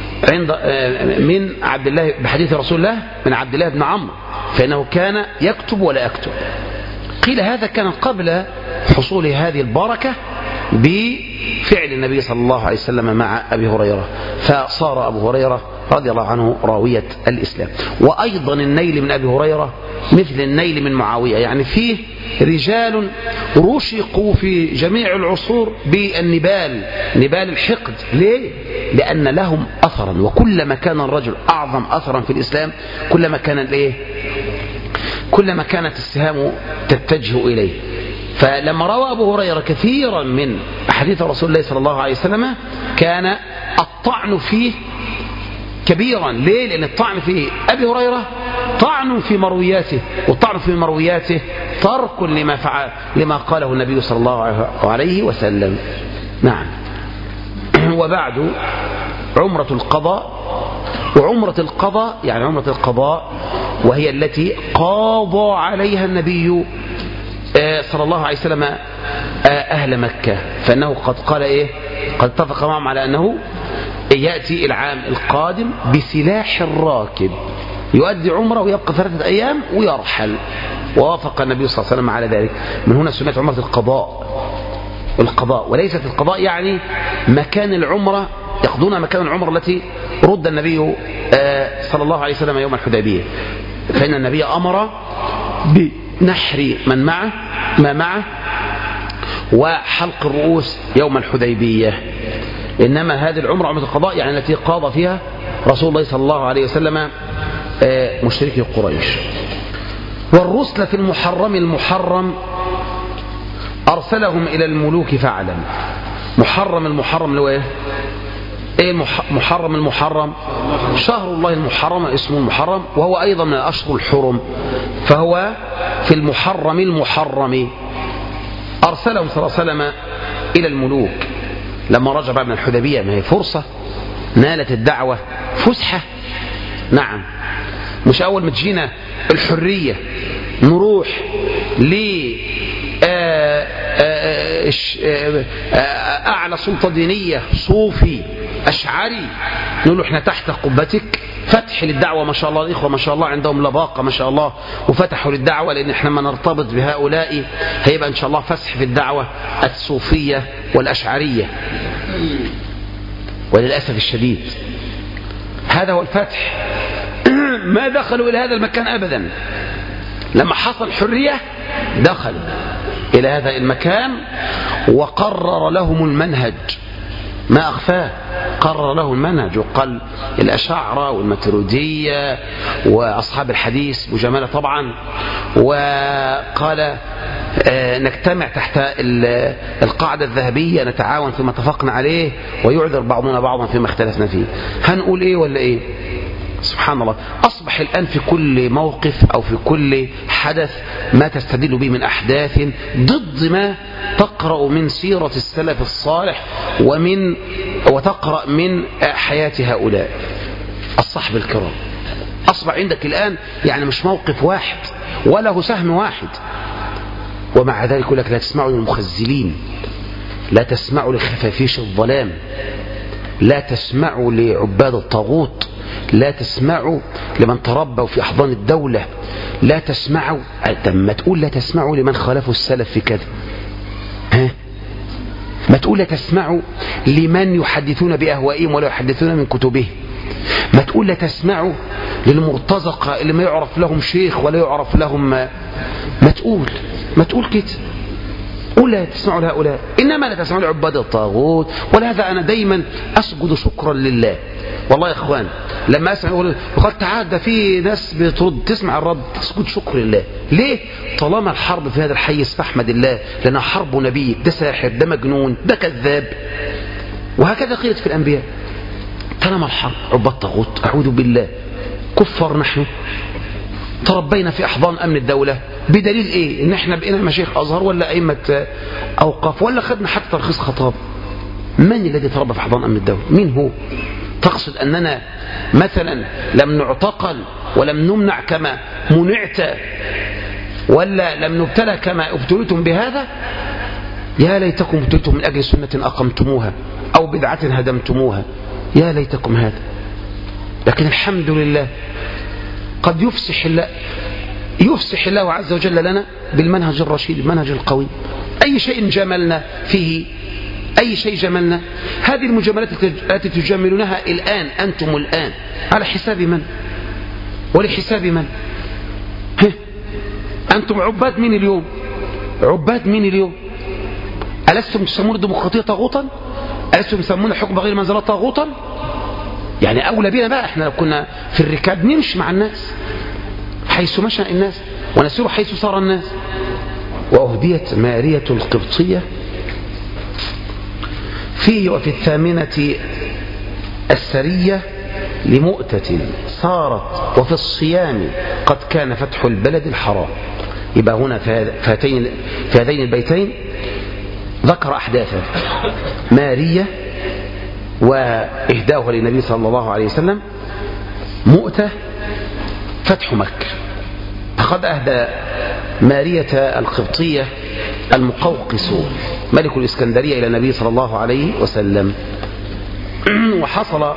من عبد الله بحديث رسول الله من عبد الله بن عمرو، فإنه كان يكتب ولا يكتب. قيل هذا كان قبل حصول هذه البركة بفعل النبي صلى الله عليه وسلم مع أبي هريرة، فصار أبو هريرة رضي الله عنه راوية الإسلام. وأيضا النيل من أبي هريرة مثل النيل من معاوية، يعني فيه رجال رشقوا في جميع العصور بالنبال، نبال الحقد. ليه؟ لأن لهم أثرا، وكلما كان الرجل أعظم أثرا في الإسلام كلما كانت السهام تتجه إليه. فلما روى أبو هريرة كثيرا من أحاديث رسول الله صلى الله عليه وسلم كان الطعن فيه كبيرا. ليه؟ لأن الطعن في أبي هريرة طعن في مروياته، والطعن في مروياته ترك لما قاله النبي صلى الله عليه وسلم. نعم. وبعد عمرة القضاء، وعمرة القضاء يعني عمرة القضاء وهي التي قاضى عليها النبي صلى الله عليه وسلم أهل مكة، فإنه قد قال إيه؟ قد اتفق معهم على أنه يأتي العام القادم بسلاح الراكب، يؤدي عمره ويبقى 3 أيام ويرحل، ووافق النبي صلى الله عليه وسلم على ذلك. من هنا سميت عمرة القضاء، وليست القضاء يعني مكان العمرة، يقضون مكان العمرة التي رد النبي صلى الله عليه وسلم يوم الحديبية، فإن النبي أمر بنحر ما معه وحلق الرؤوس يوم الحديبية. إنما هذه العمرة عمرة القضاء يعني التي قاضى فيها رسول الله صلى الله عليه وسلم مشركي قريش. والرسل في المحرم أرسلهم إلى الملوك فعلا. المحرم اللي هو إيه؟ ايه محرم؟ المحرم شهر الله المحرم، اسمه المحرم، وهو ايضا من الاشهر الحرم، فهو في المحرم المحرم. ارسلهم صلى الله عليه وسلم الى الملوك لما رجع بعد من الحديبية. ما هي فرصة، نالت الدعوة فسحة. نعم، مش اول ما تجينا الحرية نروح أعلى سلطة دينية صوفي أشعري نقول له احنا تحت قبتك. فتح للدعوة ما شاء الله، الإخوة ما شاء الله عندهم لباقة ما شاء الله، وفتحوا للدعوة، لأن احنا ما نرتبط بهؤلاء هيبقى إن شاء الله فسح في الدعوة الصوفية والأشعرية. وللأسف الشديد هذا هو الفتح. ما دخلوا إلى هذا المكان أبدا. لما حصل حرية دخلوا إلى هذا المكان وقرر لهم المنهج، ما أخفاه، قرر له المنهج، وقال الأشاعرة والماتريدية وأصحاب الحديث مجاملة طبعا، وقال نجتمع تحت القاعدة الذهبية، نتعاون فيما اتفقنا عليه ويعذر بعضنا بعضا فيما اختلفنا فيه. هنقول ايه ولا ايه؟ سبحان الله. أصبح الآن في كل موقف أو في كل حدث ما تستدل به من أحداث ضد ما تقرأ من سيرة السلف الصالح وتقرأ من حياة هؤلاء الصحب الكرام. أصبح عندك الآن يعني مش موقف واحد وله سهم واحد، ومع ذلك يقول لك لا تسمعوا للمخزلين، لا تسمعوا لخفافيش الظلام، لا تسمعوا لعباد الطاغوت، لا تسمعوا لمن تربوا في أحضان الدولة، لا تسمعوا. ما تقول لا تسمعوا لمن خالفوا السلف في كذا، ما تقول لا تسمعوا لمن يحدثون بأهوائهم ولا يحدثون من كتبهم، ما تقول لا تسمعوا للمرتزقة اللي ما يعرف لهم شيخ ولا يعرف لهم ما تقول كده. قول لا تسمعوا لهؤلاء، إنما لا تسمعوا لعباد الطاغوت. ولهذا أنا دايما أسجد شكرا لله. والله يا إخوان لما أسمع يقول تعال ده في ناس بترد، تسمع الرد تسجد شكر لله. ليه؟ طالما الحرب في هذا الحيز فاحمد الله، لأنها حرب نبيك، ده ساحر، ده مجنون، ده كذاب، وهكذا قيلت في الأنبياء. طالما الحرب عباد طاغوت، أعوذ بالله، كفر نحن تربينا في أحضان أمن الدولة. بدليل إيه؟ إن إحنا بقينا مشايخ أزهر ولا أئمة أوقاف ولا خدنا حتى ترخيص خطاب؟ من الذي تربى في أحضان أمن الدولة؟ مين هو؟ تقصد أننا مثلا لم نعتقل ولم نمنع كما منعت، ولا لم نبتلى كما ابتليتم بهذا؟ يا ليتكم ابتليتم من أجل سنة أقمتموها أو بدعة هدمتموها، يا ليتكم هذا. لكن الحمد لله قد يفسح الله عز وجل لنا بالمنهج الرشيد، المنهج القوي. أي شيء جملنا فيه، أي شيء جملنا، هذه المجاملات التي تجاملونها الآن أنتم الآن على حساب من ولحساب من؟ أنتم عباد مين اليوم؟ عباد مين اليوم؟ ألستم تسمون الديمقراطية طاغوتا؟ ألستم تسمون الحكم بغير منزلة طاغوتا؟ يعني أولى بنا بقى، احنا لو كنا في الركاب نمشي مع الناس حيث مشى الناس ونسير حيث صار الناس. وأهديت مارية القبطية وفي 8 السرية لمؤتة صارت وفي الصيام قد كان فتح البلد الحرام. يبقى هنا في هذين البيتين ذكر أحداثا مارية وإهداؤها للنبي صلى الله عليه وسلم، مؤتة، فتح مكة. فقد أهدى مارية القبطية المقوقس ملك الإسكندرية إلى النبي صلى الله عليه وسلم. وحصل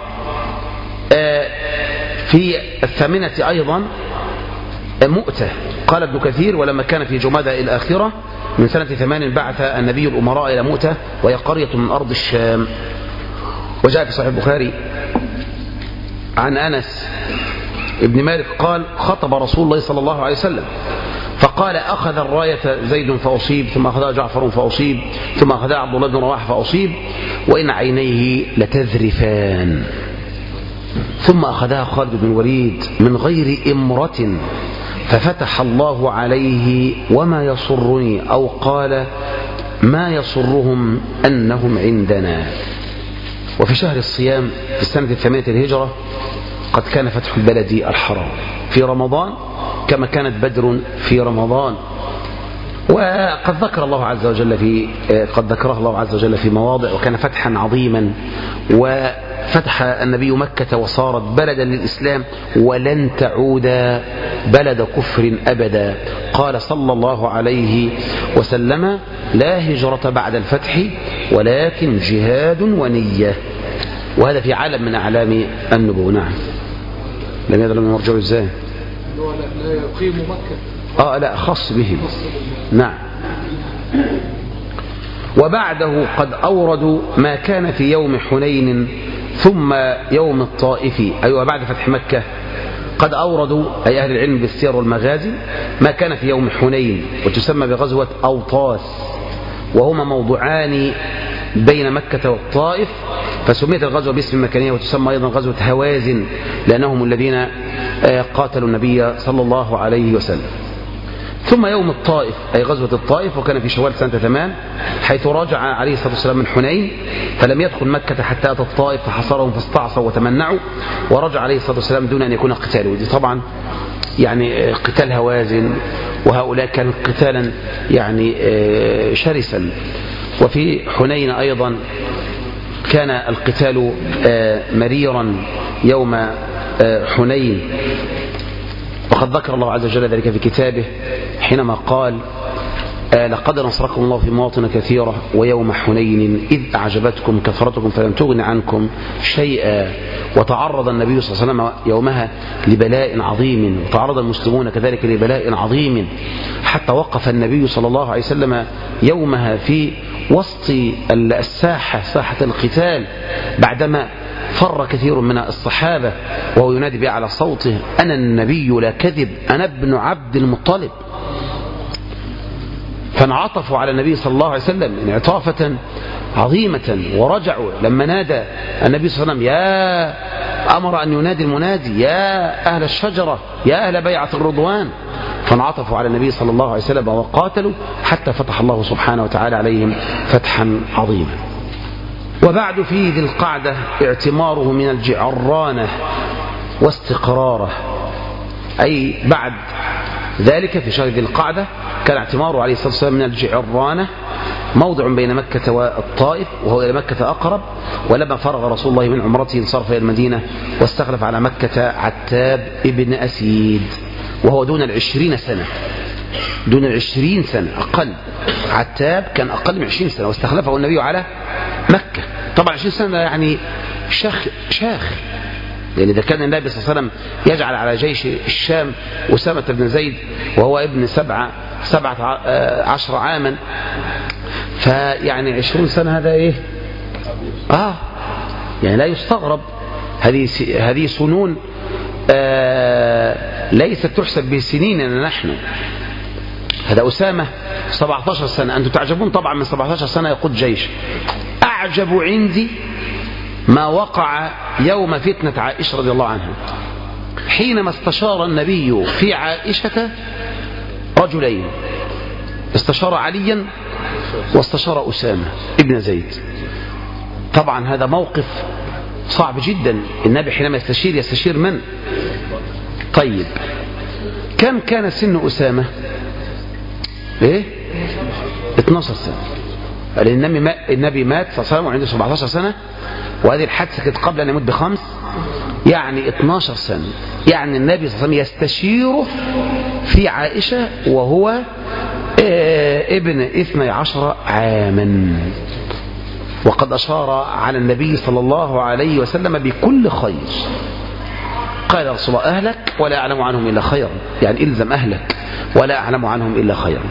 في 8 أيضا مؤتة. قال ابن كثير ولما كان في جمادى الآخرة من سنة 8 بعث النبي الأمراء إلى مؤتة وهي قرية من أرض الشام. وجاء في صحيح البخاري عن أنس ابن مالك قال خطب رسول الله صلى الله عليه وسلم فقال أخذ الراية زيد فأصيب، ثم أخذها جعفر فأصيب، ثم أخذها عبد الله بن رواحة فأصيب، وإن عينيه لتذرفان، ثم أخذها خالد بن الوليد من غير إمرة ففتح الله عليه وما يصرني، أو قال ما يصرهم أنهم عندنا. وفي شهر الصيام في السنة 8 الهجرة قد كان فتح البلد الحرام في رمضان كما كانت بدر في رمضان. وقد ذكره الله عز وجل في مواضع، وكان فتحا عظيما، وفتح النبي مكة وصارت بلدا للإسلام ولن تعود بلد كفر أبدا. قال صلى الله عليه وسلم: لا هجرة بعد الفتح ولكن جهاد ونية. وهذا في عالم من أعلام النبوة. نعم. لم يدر من مرجعه ازاي؟ لا يقيم مكة. لا خاص به. نعم. وبعده قد أوردوا ما كان في يوم حنين ثم يوم الطائف. أيوة بعد فتح مكة قد أوردوا أي أهل العلم بالسير والمغازي ما كان في يوم حنين، وتسمى بغزوة أوطاس، وهما موضوعان بين مكة والطائف، فسميت الغزوة باسم مكانية، وتسمى أيضا غزوة هوازن لأنهم الذين قاتلوا النبي صلى الله عليه وسلم. ثم يوم الطائف أي غزوة الطائف، وكان في شوال سنة 8 حيث رجع عليه الصلاة والسلام من حنين فلم يدخل مكة حتى أتى الطائف فحصرهم فاستعصوا وتمنعوا، ورجع عليه الصلاة والسلام دون أن يكون قتال. ودي طبعا يعني قتال هوازن، وهؤلاء كان قتالا يعني شرسا. وفي حنين أيضا كان القتال مريرا يوم حنين، وقد ذكر الله عز وجل ذلك في كتابه حينما قال: لقد نصركم الله في مواطن كثيرة ويوم حنين إذ أعجبتكم كثرتكم فلم تغن عنكم شيئا. وتعرض النبي صلى الله عليه وسلم يومها لبلاء عظيم، وتعرض المسلمون كذلك لبلاء عظيم، حتى وقف النبي صلى الله عليه وسلم يومها في وسط الساحة، ساحة القتال، بعدما فر كثير من الصحابة وهو ينادي بأعلى صوته: أنا النبي لا كذب، أنا ابن عبد المطلب. فانعطفوا على النبي صلى الله عليه وسلم انعطافة عظيمة، ورجعوا لما نادى النبي صلى الله عليه وسلم أمر أن ينادي المنادي: يا أهل الشجرة، يا أهل بيعة الرضوان. فانعطفوا على النبي صلى الله عليه وسلم وقاتلوا حتى فتح الله سبحانه وتعالى عليهم فتحا عظيما. وبعد في ذي القعدة اعتماره من الجعرانة واستقراره، أي بعد ذلك في شهر ذي القعدة كان اعتماره عليه الصلاة والسلام من الجعرانة، موضع بين مكة والطائف، وهو إلى مكة أقرب. ولما فرغ رسول الله من عمرته انصرف إلى المدينة واستخلف على مكة عتاب ابن أسيد، وهو دون 20 سنة، دون 20 سنة أقل. عتاب كان أقل من 20 سنة واستخلفه النبي على مكة. طبعا 20 سنة يعني شاخ، لأن إذا كان النبي صلى الله عليه وسلم يجعل على جيش الشام أسامة بن زيد وهو ابن 17 عاما، فيعني 20 سنة هذا إيه؟ يعني لا يستغرب. هذه سنون ليست تحسب بسنيننا نحن. هذا أسامة 17 سنة، أنتم تعجبون طبعا من 17 سنة يقود جيش. أعجب عندي ما وقع يوم فتنة عائشة رضي الله عنها، حينما استشار النبي في عائشة رجلين، استشار عليا واستشار أسامة ابن زيد. طبعا هذا موقف صعب جدا. النبي حينما يستشير من؟ طيب كم كان سن أسامة؟ 12 سنة. النبي مات صلى الله عليه وسلم وعنده 17 سنة، وهذه الحادثة كانت قبل أن يموت ب5، يعني 12 سنة. يعني النبي صلى الله عليه وسلم يستشيره في عائشة وهو ابن 12 عاما، وقد أشار على النبي صلى الله عليه وسلم بكل خير. قال رسول الله: أهلك ولا أعلم عنهم إلا خيرا، يعني إلزم أهلك ولا أعلم عنهم إلا خيرا.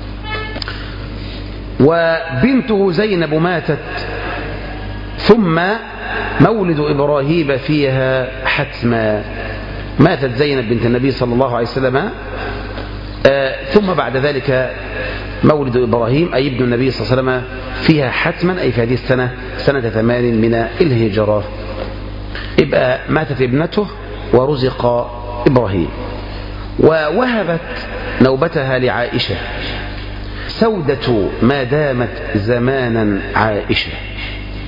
وبنته زينب ماتت، ثم مولد إبراهيم فيها حتما. ماتت زينب بنت النبي صلى الله عليه وسلم، ثم بعد ذلك مولد إبراهيم أي ابن النبي صلى الله عليه وسلم فيها حتما، أي في هذه السنة سنة 8 من الهجرة. يبقى ماتت ابنته ورزق إبراهيم. ووهبت نوبتها لعائشة سودة ما دامت زمانا عائشة.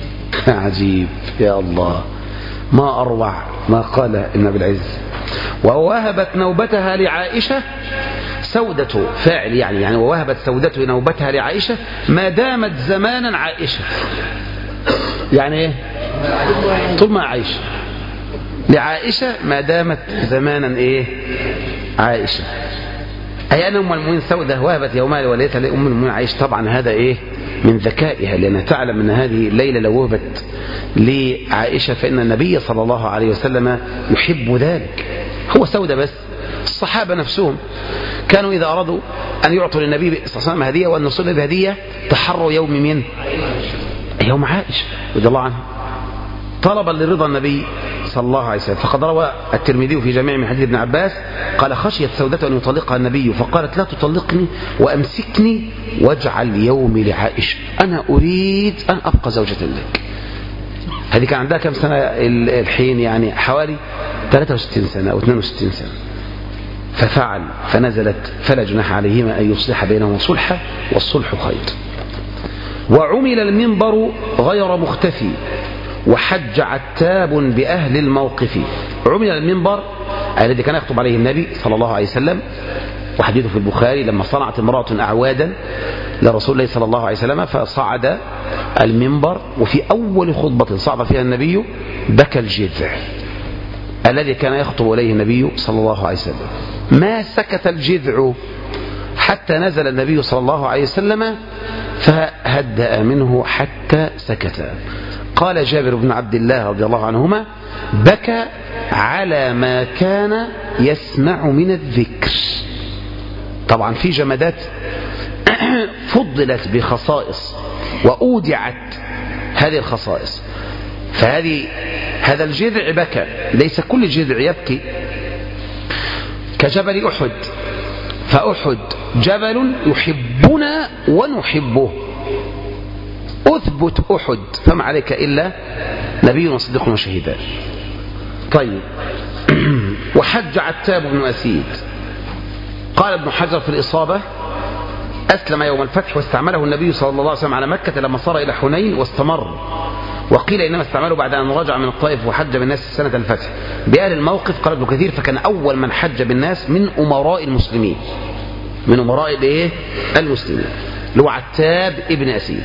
عجيب يا الله، ما أروع ما قال ابن أبي العز. ووهبت نوبتها لعائشة سودة، فاعل يعني ووهبت سودة نوبتها لعائشة ما دامت زمانا عائشة، يعني ايه؟ طول ما عائشة لعائشة ما دامت زمانا ايه؟ عائشة. أي أن أم المؤمنين سودة وهبت يومها لوليتها لأم المؤمنين عائشة. طبعا هذا إيه؟ من ذكائها، لأنها تعلم أن هذه الليلة لو وهبت لعائشة فإن النبي صلى الله عليه وسلم يحب ذلك. هو سودة بس، الصحابة نفسهم كانوا إذا أرادوا أن يعطوا للنبي صلى الله عليه وسلم هدية وأن نصل بهدية تحروا يوم من يوم عائشة رضي الله عنها، طلبا لرضا النبي صلى الله عليه وسلم. فقد روى الترمذي في جامع من حديث ابن عباس قال خشيت سودة أن يطلقها النبي فقالت لا تطلقني وأمسكني واجعل يومي لعائشة، أنا أريد أن أبقى زوجة لك. هذه كان عندها كم سنة الحين؟ يعني حوالي 63 سنة أو 62 سنة. ففعل فنزلت فلا جناح عليهما أن يصلح بينهما صلحا والصلح خير. وعمل المنبر غير مختفي وحج عتاب بأهل الموقف. عمل المنبر الذي كان يخطب عليه النبي صلى الله عليه وسلم، وحديثه في البخاري لما صنعت امرأة أعوادا لرسول الله صلى الله عليه وسلم فصعد المنبر، وفي أول خطبة صعد فيها النبي بكى الجذع الذي كان يخطب إليه النبي صلى الله عليه وسلم. ما سكت الجذع حتى نزل النبي صلى الله عليه وسلم فهدأ منه حتى سكت. قال جابر بن عبد الله رضي الله عنهما بكى على ما كان يسمع من الذكر. طبعا في جمادات فضلت بخصائص وأودعت هذه الخصائص، هذا الجذع بكى، ليس كل جذع يبكي، كجبل أحد، فأحد جبل يحبنا ونحبه، أثبت أحد فما عليك إلا نبي وصديق وشهيدان. طيب وحج عتاب بن أسيد. قال ابن حجر في الإصابة أسلم يوم الفتح واستعمله النبي صلى الله عليه وسلم على مكة لما صار إلى حنين واستمر، وقيل إنما استعمله بعد أن رجع من الطائف وحج بالناس سنة الفتح. بأهل الموقف قال ابن كثير فكان أول من حج بالناس من أمراء المسلمين، من أمراء المسلمين لو عتاب ابن أسيد.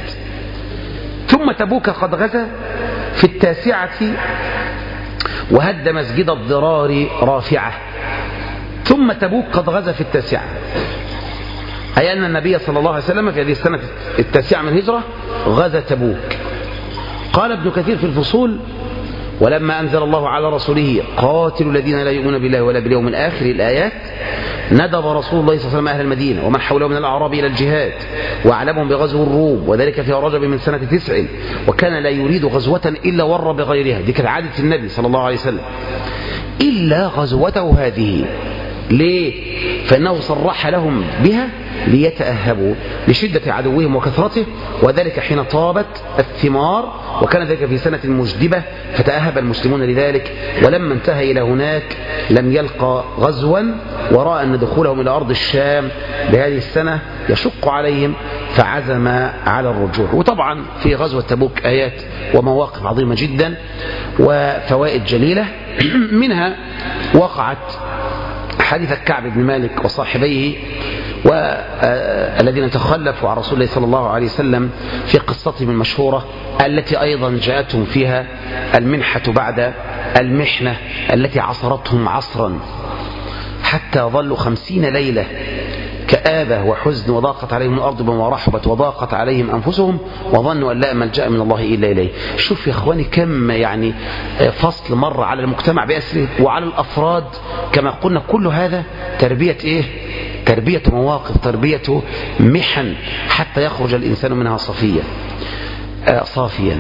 ثم تبوك قد غزا في 9 وهد مسجد الضرار رافعة. ثم تبوك قد غزا في 9، أي أن النبي صلى الله عليه وسلم في هذه السنة 9 من الهجرة غزا تبوك. قال ابن كثير في الفصول ولما أنزل الله على رسوله قاتلوا الذين لا يؤمنون بالله ولا باليوم الآخر الآيات ندب رسول الله صلى الله عليه وسلم أهل المدينة ومن حوله من الأعراب إلى الجهاد وأعلمهم بغزو الروم، وذلك في رجب من سنة 9، وكان لا يريد غزوة إلا ور بغيرها. دي كانت عادة النبي صلى الله عليه وسلم، إلا غزوته هذه. ليه؟ فإنه صرح لهم بها ليتأهبوا لشدة عدوهم وكثرته، وذلك حين طابت الثمار، وكان ذلك في سنة مجدبة فتأهب المسلمون لذلك. ولما انتهى إلى هناك لم يلقى غزوا، ورأى أن دخولهم إلى أرض الشام بهذه السنة يشق عليهم فعزم على الرجوع. وطبعا في غزوة تبوك آيات ومواقف عظيمة جدا وفوائد جليلة، منها وقعت حديث كعب بن مالك وصاحبيه والذين تخلفوا عن رسول الله صلى الله عليه وسلم في قصتهم المشهورة التي أيضا جاءتهم فيها المنحة بعد المحنة التي عصرتهم عصرا حتى ظلوا 50 ليلة كآبة وحزن، وضاقت عليهم الأرض بما رحبت وضاقت عليهم أنفسهم وظنوا أن لا ملجأ من الله إلا إليه. شوف يا إخواني كم يعني فصل مر على المجتمع بأسره وعلى الأفراد، كما قلنا كل هذا تربية إيه؟ تربية مواقف، تربية محن حتى يخرج الإنسان منها صافيا.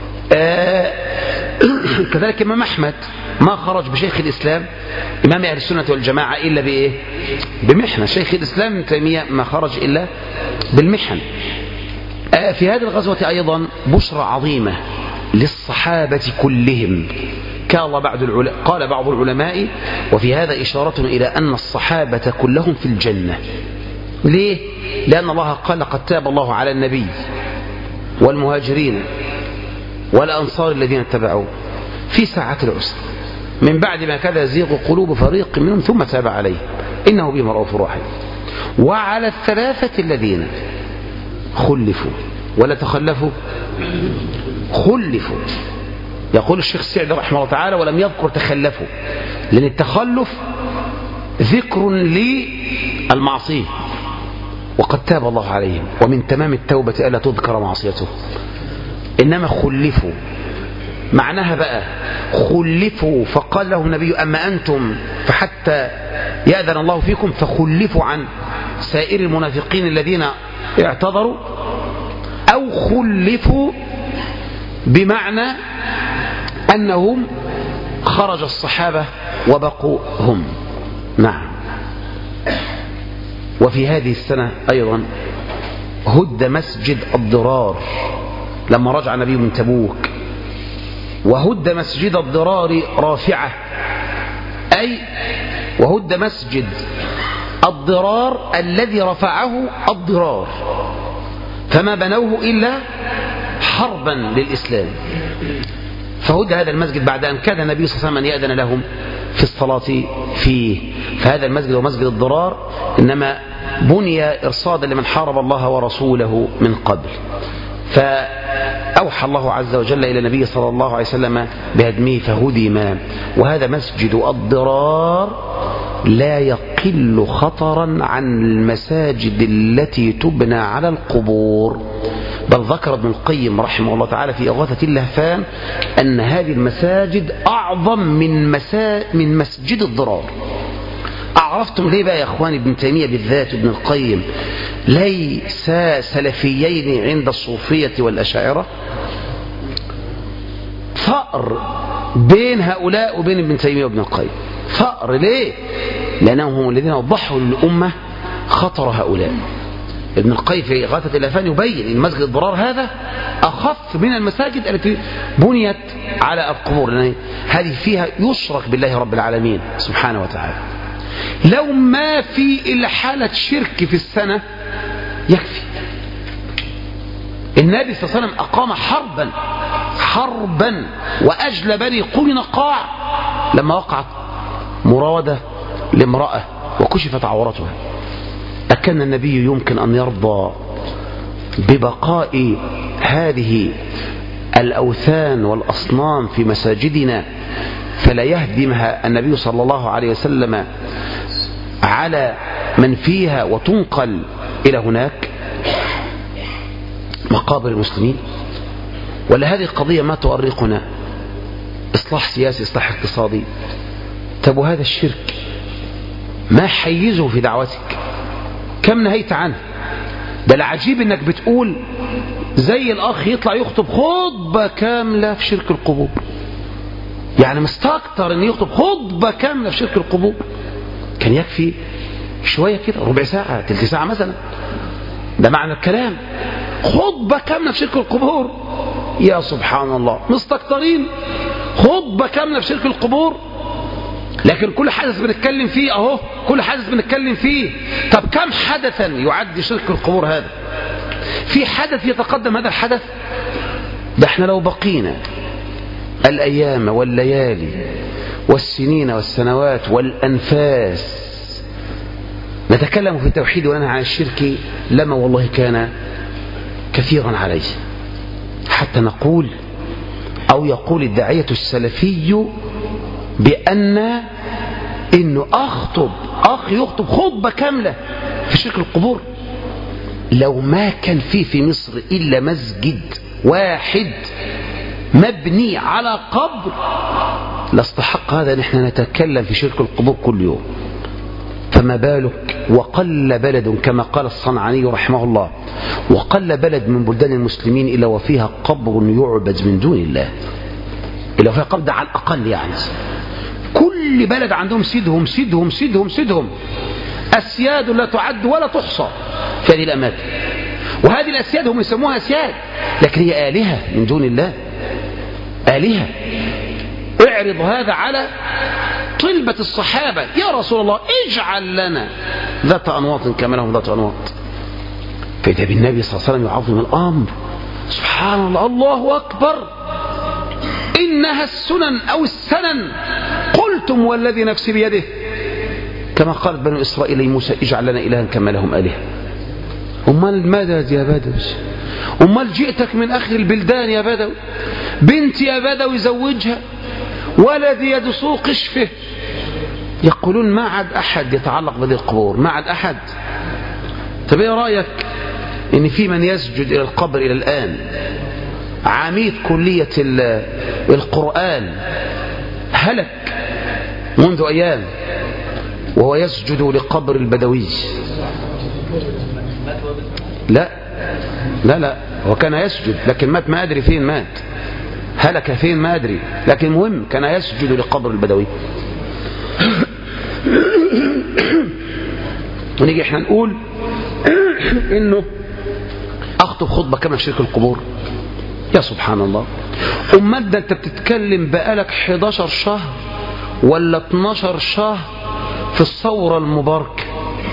كذلك إمام أحمد ما خرج بشيخ الإسلام إمام أهل السنة والجماعة إلا بإيه؟ بمحنة. شيخ الإسلام ابن تيمية ما خرج إلا بالمحن. في هذه الغزوة أيضا بشرى عظيمة للصحابة كلهم. قال بعض العلماء وفي هذا إشارة إلى أن الصحابة كلهم في الجنة. ليه؟ لأن الله قال قد تاب الله على النبي والمهاجرين والأنصار الذين اتبعوه في ساعات العسر من بعد ما كاد يزيغ قلوب فريق منهم ثم تاب عليه إنه بهم رؤوف رحيم. وعلى الثلاثة الذين خلفوا ولا تخلفوا خلفوا. يقول الشيخ السعدي رحمه الله تعالى ولم يذكر تخلفوا، لأن التخلف ذكر للمعصية وقد تاب الله عليهم، ومن تمام التوبة ألا تذكر معصيته. إنما خلفوا معناها بقى خلفوا، فقال له النبي أما أنتم فحتى يأذن الله فيكم فخلفوا عن سائر المنافقين الذين اعتذروا، أو خلفوا بمعنى أنهم خرج الصحابة وبقوا هم. نعم. وفي هذه السنة أيضا هد مسجد الضرار لما رجع النبي من تبوك، وهد مسجد الضرار رافعة، أي وهد مسجد الضرار الذي رفعه الضرار، فما بنوه إلا حربا للإسلام. فهد هذا المسجد بعد أن كاد النبي صلى الله عليه وسلم أن يأذن لهم في الصلاة فيه. فهذا المسجد هو مسجد الضرار، إنما بني إرصادا لمن حارب الله ورسوله من قبل، فأوحى الله عز وجل إلى النبي صلى الله عليه وسلم بهدمه فهدم. وهذا مسجد الضرار لا يقل خطرا عن المساجد التي تبنى على القبور، بل ذكر ابن القيم رحمه الله تعالى في إغاثة اللهفان أن هذه المساجد أعظم من مسجد الضرار. عرفتم ليه بقى يا أخواني؟ ابن تيمية بالذات ابن القيم ليس سلفيين عند الصوفية والأشاعرة، فأر بين هؤلاء وبين ابن تيمية وابن القيم. فأر ليه؟ لأنهم هم الذين وضحوا للأمة خطر هؤلاء. ابن القيم في إغاثة اللهفان يبين أن مسجد الضرار هذا أخف من المساجد التي بنيت على القبور، لأن هذه فيها يشرك بالله رب العالمين سبحانه وتعالى. لو ما في إلا حالة شرك في السنة يكفي. النبي صلى الله عليه وسلم أقام حربا وأجلى بني قينقاع لما وقعت مراودة لامرأة وكشفت عورتها. أكان النبي يمكن أن يرضى ببقاء هذه الأوثان والأصنام في مساجدنا فلا يهدمها النبي صلى الله عليه وسلم على من فيها وتنقل إلى هناك مقابر المسلمين؟ ولا هذه القضية ما تؤرقنا؟ إصلاح سياسي، إصلاح اقتصادي. طب وهذا الشرك ما حيزه في دعوتك؟ كم نهيت عنه؟ ده العجيب انك بتقول زي الأخ يطلع يخطب خطبة كاملة في شرك القبور، يعني مستكتر ان يخطب خطبة كاملة في شرك القبور. كان يكفي شوية كده، ربع ساعة، تلت ساعة مثلا، ده معنى الكلام. خطبة كاملة في شرك القبور، يا سبحان الله، مستكترين خطبة كاملة في شرك القبور. لكن كل حدث بنتكلم فيه اهو، كل حدث بنتكلم فيه. طب كم حدثا يعد شرك القبور هذا؟ في حدث يتقدم هذا الحدث؟ ده احنا لو بقينا الأيام والليالي والسنين والسنوات والأنفاس نتكلم في التوحيد وننهى عن الشرك لما والله كان كثيرا عليه، حتى نقول أو يقول الداعية السلفي بأن إنه أخ يخطب خطبة كاملة في شرك القبور. لو ما كان في مصر إلا مسجد واحد مبني على قبر لاستحق هذا نحن نتكلم في شرك القبور كل يوم. فما بالك وقل بلد كما قال الصنعاني رحمه الله، وقل بلد من بلدان المسلمين إلا وفيها قبر يعبد من دون الله، إلا وفيها قبر على الأقل. يعني كل بلد عندهم سيدهم أسياد لا تعد ولا تحصى في هذه الأماكن، وهذه الأسياد هم يسموها أسياد لكن هي آلهة من دون الله، آلهة. اعرض هذا على طلبة الصحابة، يا رسول الله اجعل لنا ذات أنواط كما لهم ذات أنواط. فإذا بالنبي صلى الله عليه وسلم يعظم الأمر، سبحان الله، الله أكبر، إنها السنن أو السنن قلتم والذي نفسي بيده، كما قالت بنو إسرائيل لموسى اجعل لنا إلها كما لهم آلهة. أمال ماذا يا بدوي؟ أمال جئتك من آخر البلدان يا بدوي، بنت يا بدوي زوجها، ولد يدسوق قشفه. يقولون ما عاد أحد يتعلق بهذه القبور، ما عاد أحد. طب ايه رأيك ان في من يسجد الى القبر الى الآن؟ عميد كلية القرآن هلك منذ أيام وهو يسجد لقبر البدوي. لا لا لا، هو كان يسجد لكن مات ما أدري فين مات، هلك فين ما أدري، لكن المهم كان يسجد لقبر البدوي. ونيجي احنا نقول انه اخطب خطبة كما شرك القبور. يا سبحان الله، امال ده انت بتتكلم بقالك 11 شهر ولا 12 شهر في الثورة المباركة.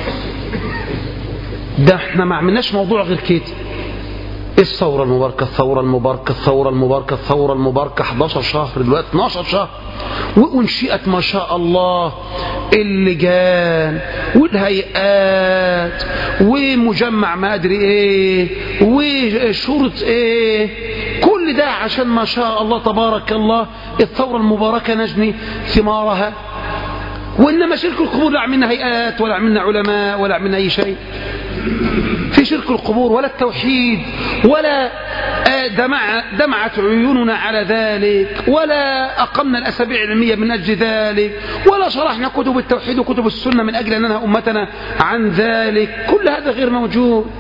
ده احنا ما عملناش موضوع غير كده. الثورة المباركة الثورة المباركة الثورة المباركة الثورة المباركة 11 شهر دلوقتي 12 شهر، وانشئت ما شاء الله اللجان والهيئات ومجمع ما ادري ايه وشرط ايه، كل ده عشان ما شاء الله تبارك الله الثورة المباركة نجني ثمارها. وإنما شرك القبور لا عملنا هيئات ولا عملنا علماء ولا عملنا أي شيء في شرك القبور، ولا التوحيد، ولا دمعت عيوننا على ذلك، ولا أقمنا الأسابيع العلمية من أجل ذلك، ولا شرحنا كتب التوحيد وكتب السنة من أجل أن ننهى أمتنا عن ذلك. كل هذا غير موجود.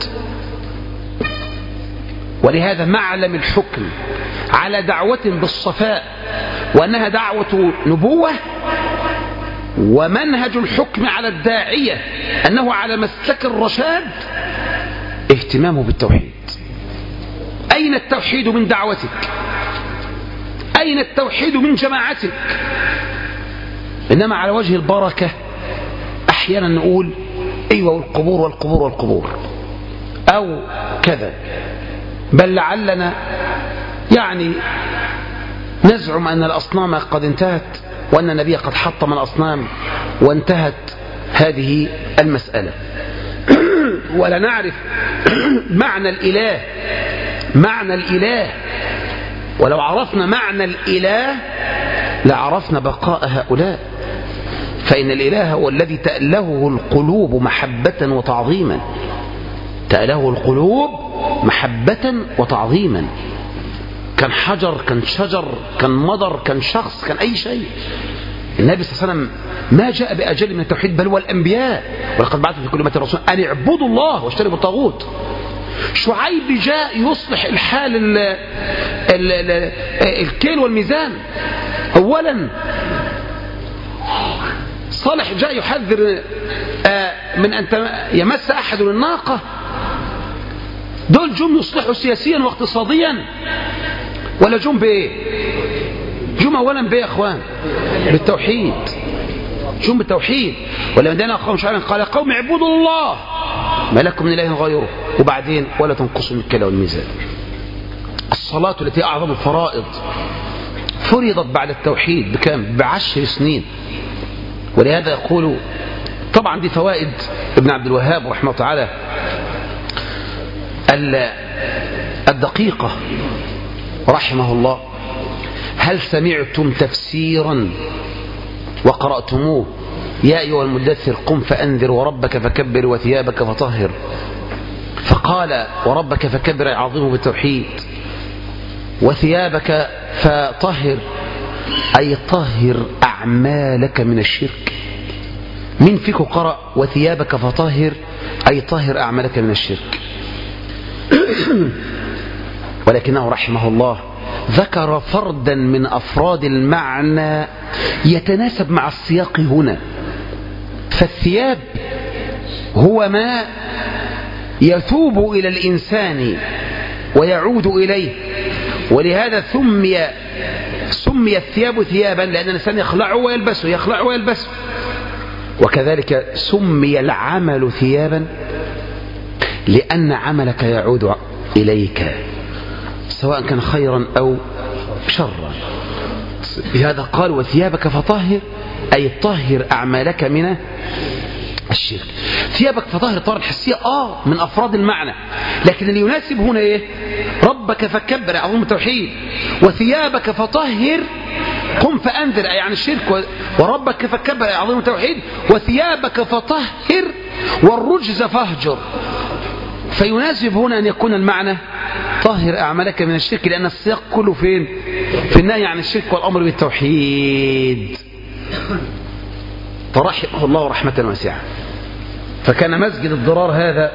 ولهذا معلم الحكم على دعوة بالصفاء وأنها دعوة نبوة، ومنهج الحكم على الداعية أنه على مسلك الرشاد اهتمامه بالتوحيد. أين التوحيد من دعوتك؟ أين التوحيد من جماعتك؟ إنما على وجه البركة أحيانا نقول أيوة والقبور والقبور والقبور أو كذا، بل لعلنا يعني نزعم أن الأصنام قد انتهت وأن النبي قد حطم الأصنام وانتهت هذه المسألة، ولا نعرف معنى الإله. ولو عرفنا معنى الإله لعرفنا بقاء هؤلاء، فإن الإله هو الذي تألهه القلوب محبة وتعظيما، تألهه القلوب محبة وتعظيما. كان حجر، كان شجر، كان مضر، كان شخص، كان أي شيء. النبي صلى الله عليه وسلم ما جاء بأجل من التوحيد بل والأنبياء، ولقد بعث في كل أمة رسولا أن اعبدوا الله واجتنبوا الطاغوت. شعيب جاء يصلح الحال الكيل والميزان أولا. صالح جاء يحذر من أن يمس أحد الناقة. دول جم يصلحوا سياسيا واقتصاديا ولا جم بايه؟ جم اولا بايه يا اخوان؟ بالتوحيد. جم بالتوحيد. ولما دنا قوم شعيب قال قوم اعبدوا الله ما لكم من اله غيره، وبعدين ولا تنقصوا من الكيل والميزان. الصلاة التي اعظم الفرائض فرضت بعد التوحيد بكام؟ ب10 سنين. ولهذا يقول طبعا دي فوائد ابن عبد الوهاب رحمه الله تعالى الدقيقة رحمه الله: هل سمعتم تفسيرا وقرأتموه يا أيها المدثر قم فأنذر وربك فكبر وثيابك فطهر؟ فقال وربك فكبر عظيمه بالتوحيد، وثيابك فطهر أي طهر أعمالك من الشرك. من فيكم قرأ وثيابك فطهر أي طهر أعمالك من الشرك؟ ولكنه رحمه الله ذكر فردا من أفراد المعنى يتناسب مع السياق هنا. فالثياب هو ما يثوب إلى الإنسان ويعود إليه، ولهذا سمي الثياب ثيابا لأن الإنسان يخلعه ويلبسه. وكذلك سمي العمل ثيابا لأن عملك يعود إليك سواء كان خيرا أو شرا. لهذا قال وثيابك فطهر، أي طهر أعمالك من الشرك. ثيابك فطهر طهر الحسية من أفراد المعنى، لكن اللي يناسب هنا إيه؟ ربك فكبر، عظيم التوحيد. وثيابك فطهر قم فأنذر، أي عن الشرك. وربك فكبر، أي عظيم التوحيد. وثيابك فطهر والرجز فاهجر. فيناسب هنا أن يكون المعنى طهر أعمالك من الشرك، لأن السياق كله فين؟ في النهي عن الشرك والأمر بالتوحيد. فرحمه الله رحمة واسعة. فكان مسجد الضرار هذا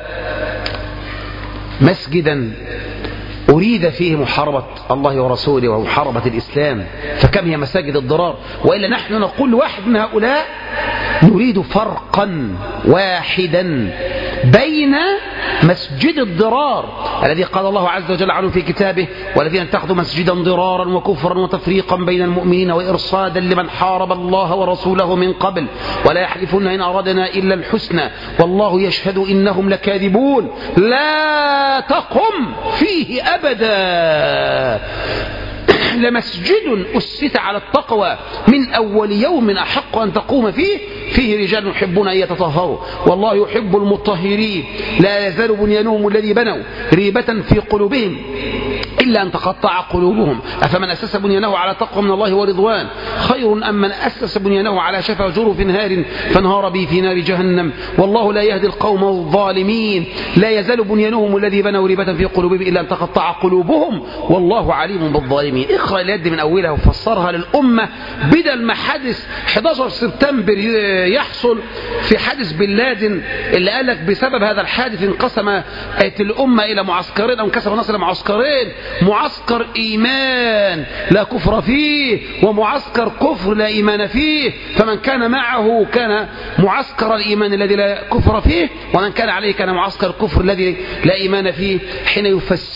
مسجدا أريد فيه محاربة الله ورسوله ومحاربة الإسلام، فكم هي مساجد الضرار. وإلا نحن نقول واحد من هؤلاء نريد فرقا واحدا بين مسجد الضرار الذي قال الله عز وجل عنه في كتابه والذين اتخذوا مسجدا ضرارا وكفرا وتفريقا بين المؤمنين وإرصادا لمن حارب الله ورسوله من قبل ولا يحلفون إن أردنا إلا الحسنى والله يشهد إنهم لكاذبون لا تقم فيه أبدا لمسجد أسس على التقوى من أول يوم أحق أن تقوم فيه رجال يحبون أن يتطهروا والله يحب المطهرين لا يزال بنيانهم الذي بنوا ريبة في قلوبهم إلا أن تقطع قلوبهم أفمن أسس بنيانه على تقوى من الله ورضوان خير أم من أسس بنيانه على شفا جرف نهار فانهار به في نار جهنم والله لا يهدي القوم الظالمين لا يزال بنيانهم الذي بنوا ريبة في قلوبهم إلا أن تقطع قلوبهم والله عليم بالظالمين. اقرأ اليد من أولها وفسرها للأمة بدل ما حدث 11 سبتمبر يحصل في حادث بن لادن اللي قالك بسبب هذا الحادث انقسمت الأمة إلى معسكرين أو انقسم الناس إلى معسكرين، معسكر إيمان لا كفر فيه ومعسكر كفر لا إيمان فيه، فمن كان معه كان معسكر الإيمان الذي لا كفر فيه ومن كان عليه كان معسكر الكفر الذي لا إيمان فيه. حين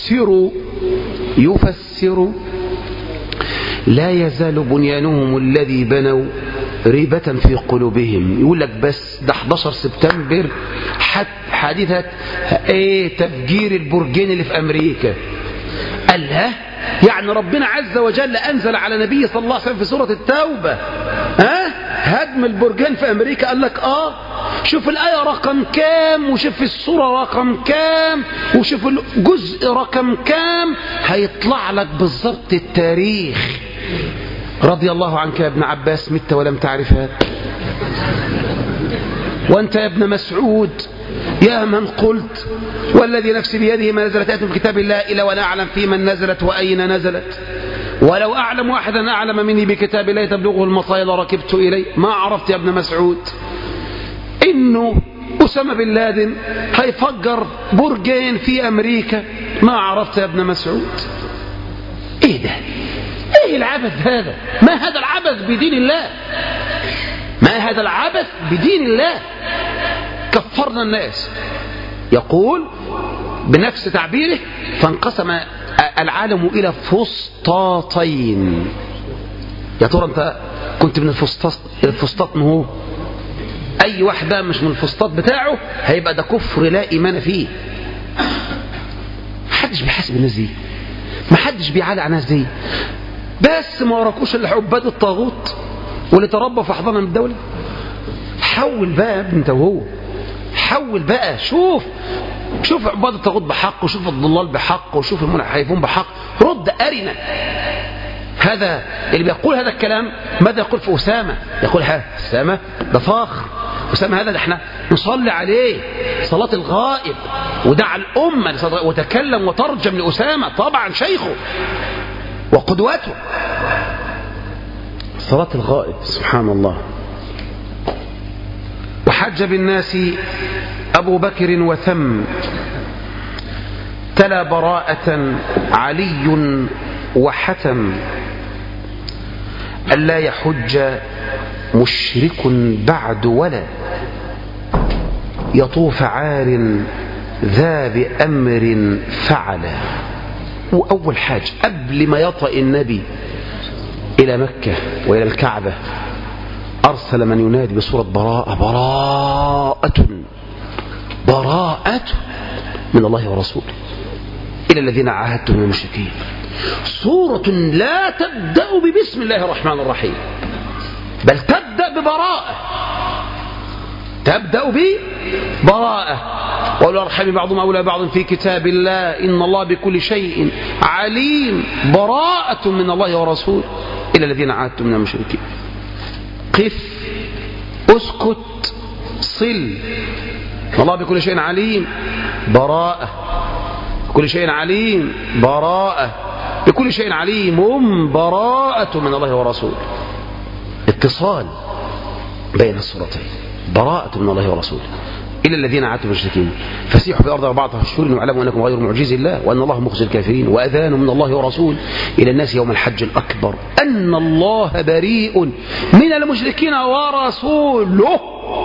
يفسر لا يزال بنيانهم الذي بنوا ريبة في قلوبهم، يقول لك بس ده 11 سبتمبر حادثة تفجير البرجين اللي في أمريكا. قال ها يعني ربنا عز وجل أنزل على نبي صلى الله عليه وسلم في سورة التوبة هدم البرجين في أمريكا. قال لك شوف الآية رقم كام وشوف السورة رقم كام وشوف الجزء رقم كام هيطلع لك بالضبط التاريخ. رضي الله عنك يا ابن عباس مت ولم تعرفها، وانت يا ابن مسعود يا من قلت والذي نفسي بيده ما نزلت آية في كتاب الله إلا وأنا أعلم في من نزلت وأين نزلت ولو أعلم أحدا أعلم مني بكتاب الله تبلغه المطايا لركبت إليه. ما عرفت يا ابن مسعود إنه أسامة بن لادن هيفجر برجين في أمريكا؟ ما عرفت يا ابن مسعود. إيه ده؟ إيه العبث هذا؟ ما هذا العبث بدين الله؟ ما هذا العبث بدين الله؟ كفرنا الناس. يقول بنفس تعبيره فانقسم العالم إلى فسطاطين. يا ترى أنت كنت من الفسطاط ما هو أي واحد بقى مش من الفسطاط بتاعه هيبقى ده كفر لا إيمان فيه. محدش بيحاسب الناس دي، محدش بيعالى على الناس دي، بس ما وراكوش اللي عباد الطاغوت واللي تربى في حضانة من الدولة. حول بقى يا ابن انت وهو، حول بقى، شوف عباد الطاغوت بحق وشوف الضلال بحق وشوف المنحرفون بحق، رد أرنا. هذا اللي بيقول هذا الكلام ماذا يقول في أسامة؟ يقول أسامة ده فاخر، أسامة هذا ده احنا نصلي عليه صلاة الغائب ودعا الأمة وتكلم وترجم لأسامة طبعا شيخه وقدوته. صلاة الغائب سبحان الله. وحج بالناس أبو بكر وثم تلا براءة علي وحتم ألا يحج مشرك بعد ولا يطوف عار ذا بأمر فعل. وأول حاجة قبل ما يطأ النبي إلى مكة وإلى الكعبة أرسل من ينادي بصورة براءة من الله ورسوله إلى الذين عاهدتم من المشركين. سورة لا تبدأ ببسم الله الرحمن الرحيم، بل تبدأ ببراءة، تبدأ ببراءة. وأولو الأرحام بعضهم أولى بعض في كتاب الله إن الله بكل شيء عليم، براءة من الله ورسوله إلى الذين عاهدتم من المشركين. قف، اسكت، صل. الله بكل شيء عليم، براءة. بكل شيء عليم، براءة. بكل شيء عليم، براءة من الله ورسوله. اتصال بين الصورتين، براءة من الله ورسوله إلى الذين عاهدتم المشركين فسيحوا في الأرض 4 أشهر واعلموا أنكم غير معجز الله وأن الله مخزي الكافرين وأذان من الله ورسوله إلى الناس يوم الحج الأكبر أن الله بريء من المشركين ورسوله.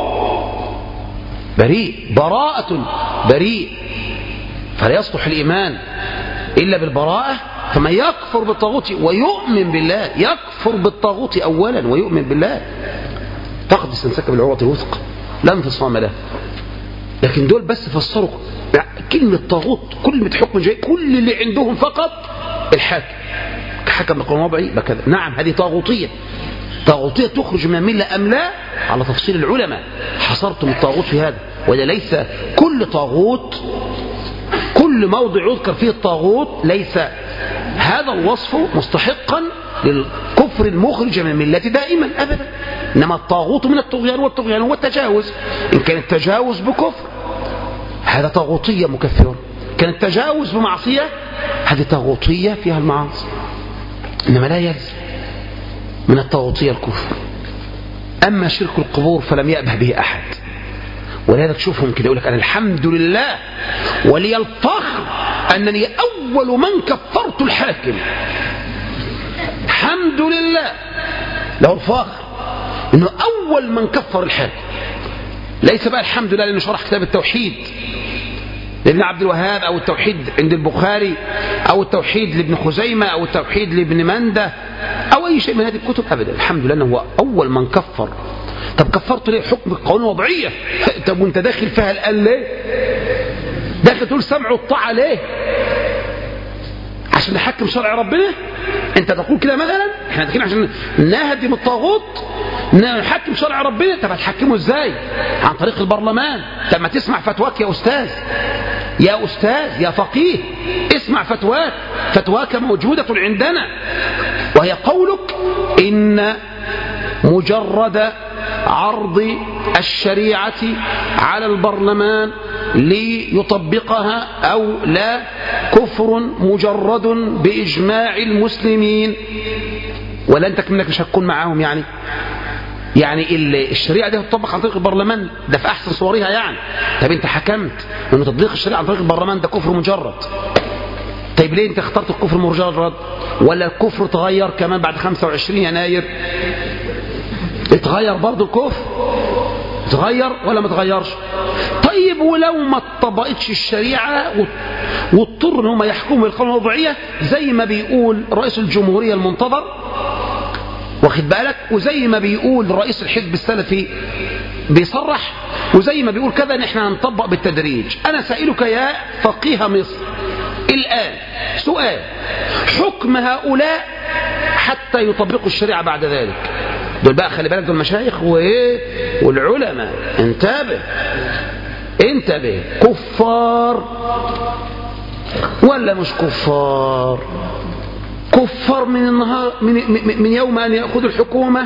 بريء، براءة، بريء. فلا يصلح الإيمان إلا بالبراءة. فمن يكفر بالطاغوت ويؤمن بالله، يكفر بالطاغوت أولا ويؤمن بالله فقد استمسك بالعروة الوثقى لا انفصام له. لكن دول بس فسروا كلمة طاغوت، كلمة حكم جاي، كل اللي عندهم فقط الحاكم حكم بقانون وضعي بكذا. نعم هذه طاغوتية، طاغوتية تخرج من الملة أم لا على تفصيل العلماء. حصرتم الطاغوت في هذا، ولا ليس كل طاغوت، كل موضع يذكر فيه الطاغوت ليس هذا الوصف مستحقا للكفر المخرج من الملة دائما أبدا. إنما الطاغوت من الطغيان، والطغيان هو التجاوز. إن كان التجاوز بكفر هذا طاغوتية مكفرة، كان التجاوز بمعصية هذه طاغوتية فيها المعاصي. إنما لا يلزم من الطاغوتية الكفر. أما شرك القبور فلم يأبه به أحد، ولذلك تشوفهم كده يقول لك أنا الحمد لله ولي الفخر أنني أول من كفرت الحاكم. الحمد لله له الفخر أنه أول من كفر الحاكم. ليس بقى الحمد لله لأنه شرح كتاب التوحيد لابن عبد الوهاب، أو التوحيد عند البخاري، أو التوحيد لابن خزيمة، أو التوحيد لابن مندة، أو أي شيء من هذه الكتب. أبدا، الحمد لله أنه هو أول من كفر. طب كفرت ليه؟ حكم القانون وضعية. طب وانت داخل فيها الآن ليه؟ داخل تقول سمع والطاعة ليه؟ عشان نحكم شرع ربنا؟ انت تقول كده مثلا احنا داخلين عشان نهدم الطاغوت، نحكم شرع ربنا. طب هتحكمه ازاي؟ عن طريق البرلمان. طب ما تسمع فتواك يا أستاذ، يا أستاذ يا فقيه، اسمع فتواك. فتواك موجودة عندنا، وهي قولك إن مجرد عرض الشريعة على البرلمان ليطبقها أو لا كفر مجرد بإجماع المسلمين. ولا أنت كمنك مش هتكون معاهم يعني الشريعة دي هتطبق عن طريق البرلمان، ده في أحسن صورها يعني. طب أنت حكمت أن تطبيق الشريعة عن طريق البرلمان ده كفر مجرد. طيب ليه أنت اخترت الكفر مجرد؟ ولا الكفر تغير كمان بعد 25 يناير؟ اتغير برضو الكفر؟ اتغير ولا ما اتغيرش؟ طيب ولو ما اتطبقتش الشريعة واضطر ان هم يحكموا بالقانون الوضعية زي ما بيقول رئيس الجمهورية المنتظر، واخد بالك، وزي ما بيقول رئيس الحزب السلفي بيصرح، وزي ما بيقول كذا ان احنا هنطبق بالتدريج. انا سائلك يا فقيه مصر الآن سؤال: حكم هؤلاء حتى يطبقوا الشريعة بعد ذلك، دول بقى خلي بالك دول المشايخ والعلماء، انتبه، كفار ولا مش كفار؟ كفار من النهار من يوم أن يأخذ الحكومة،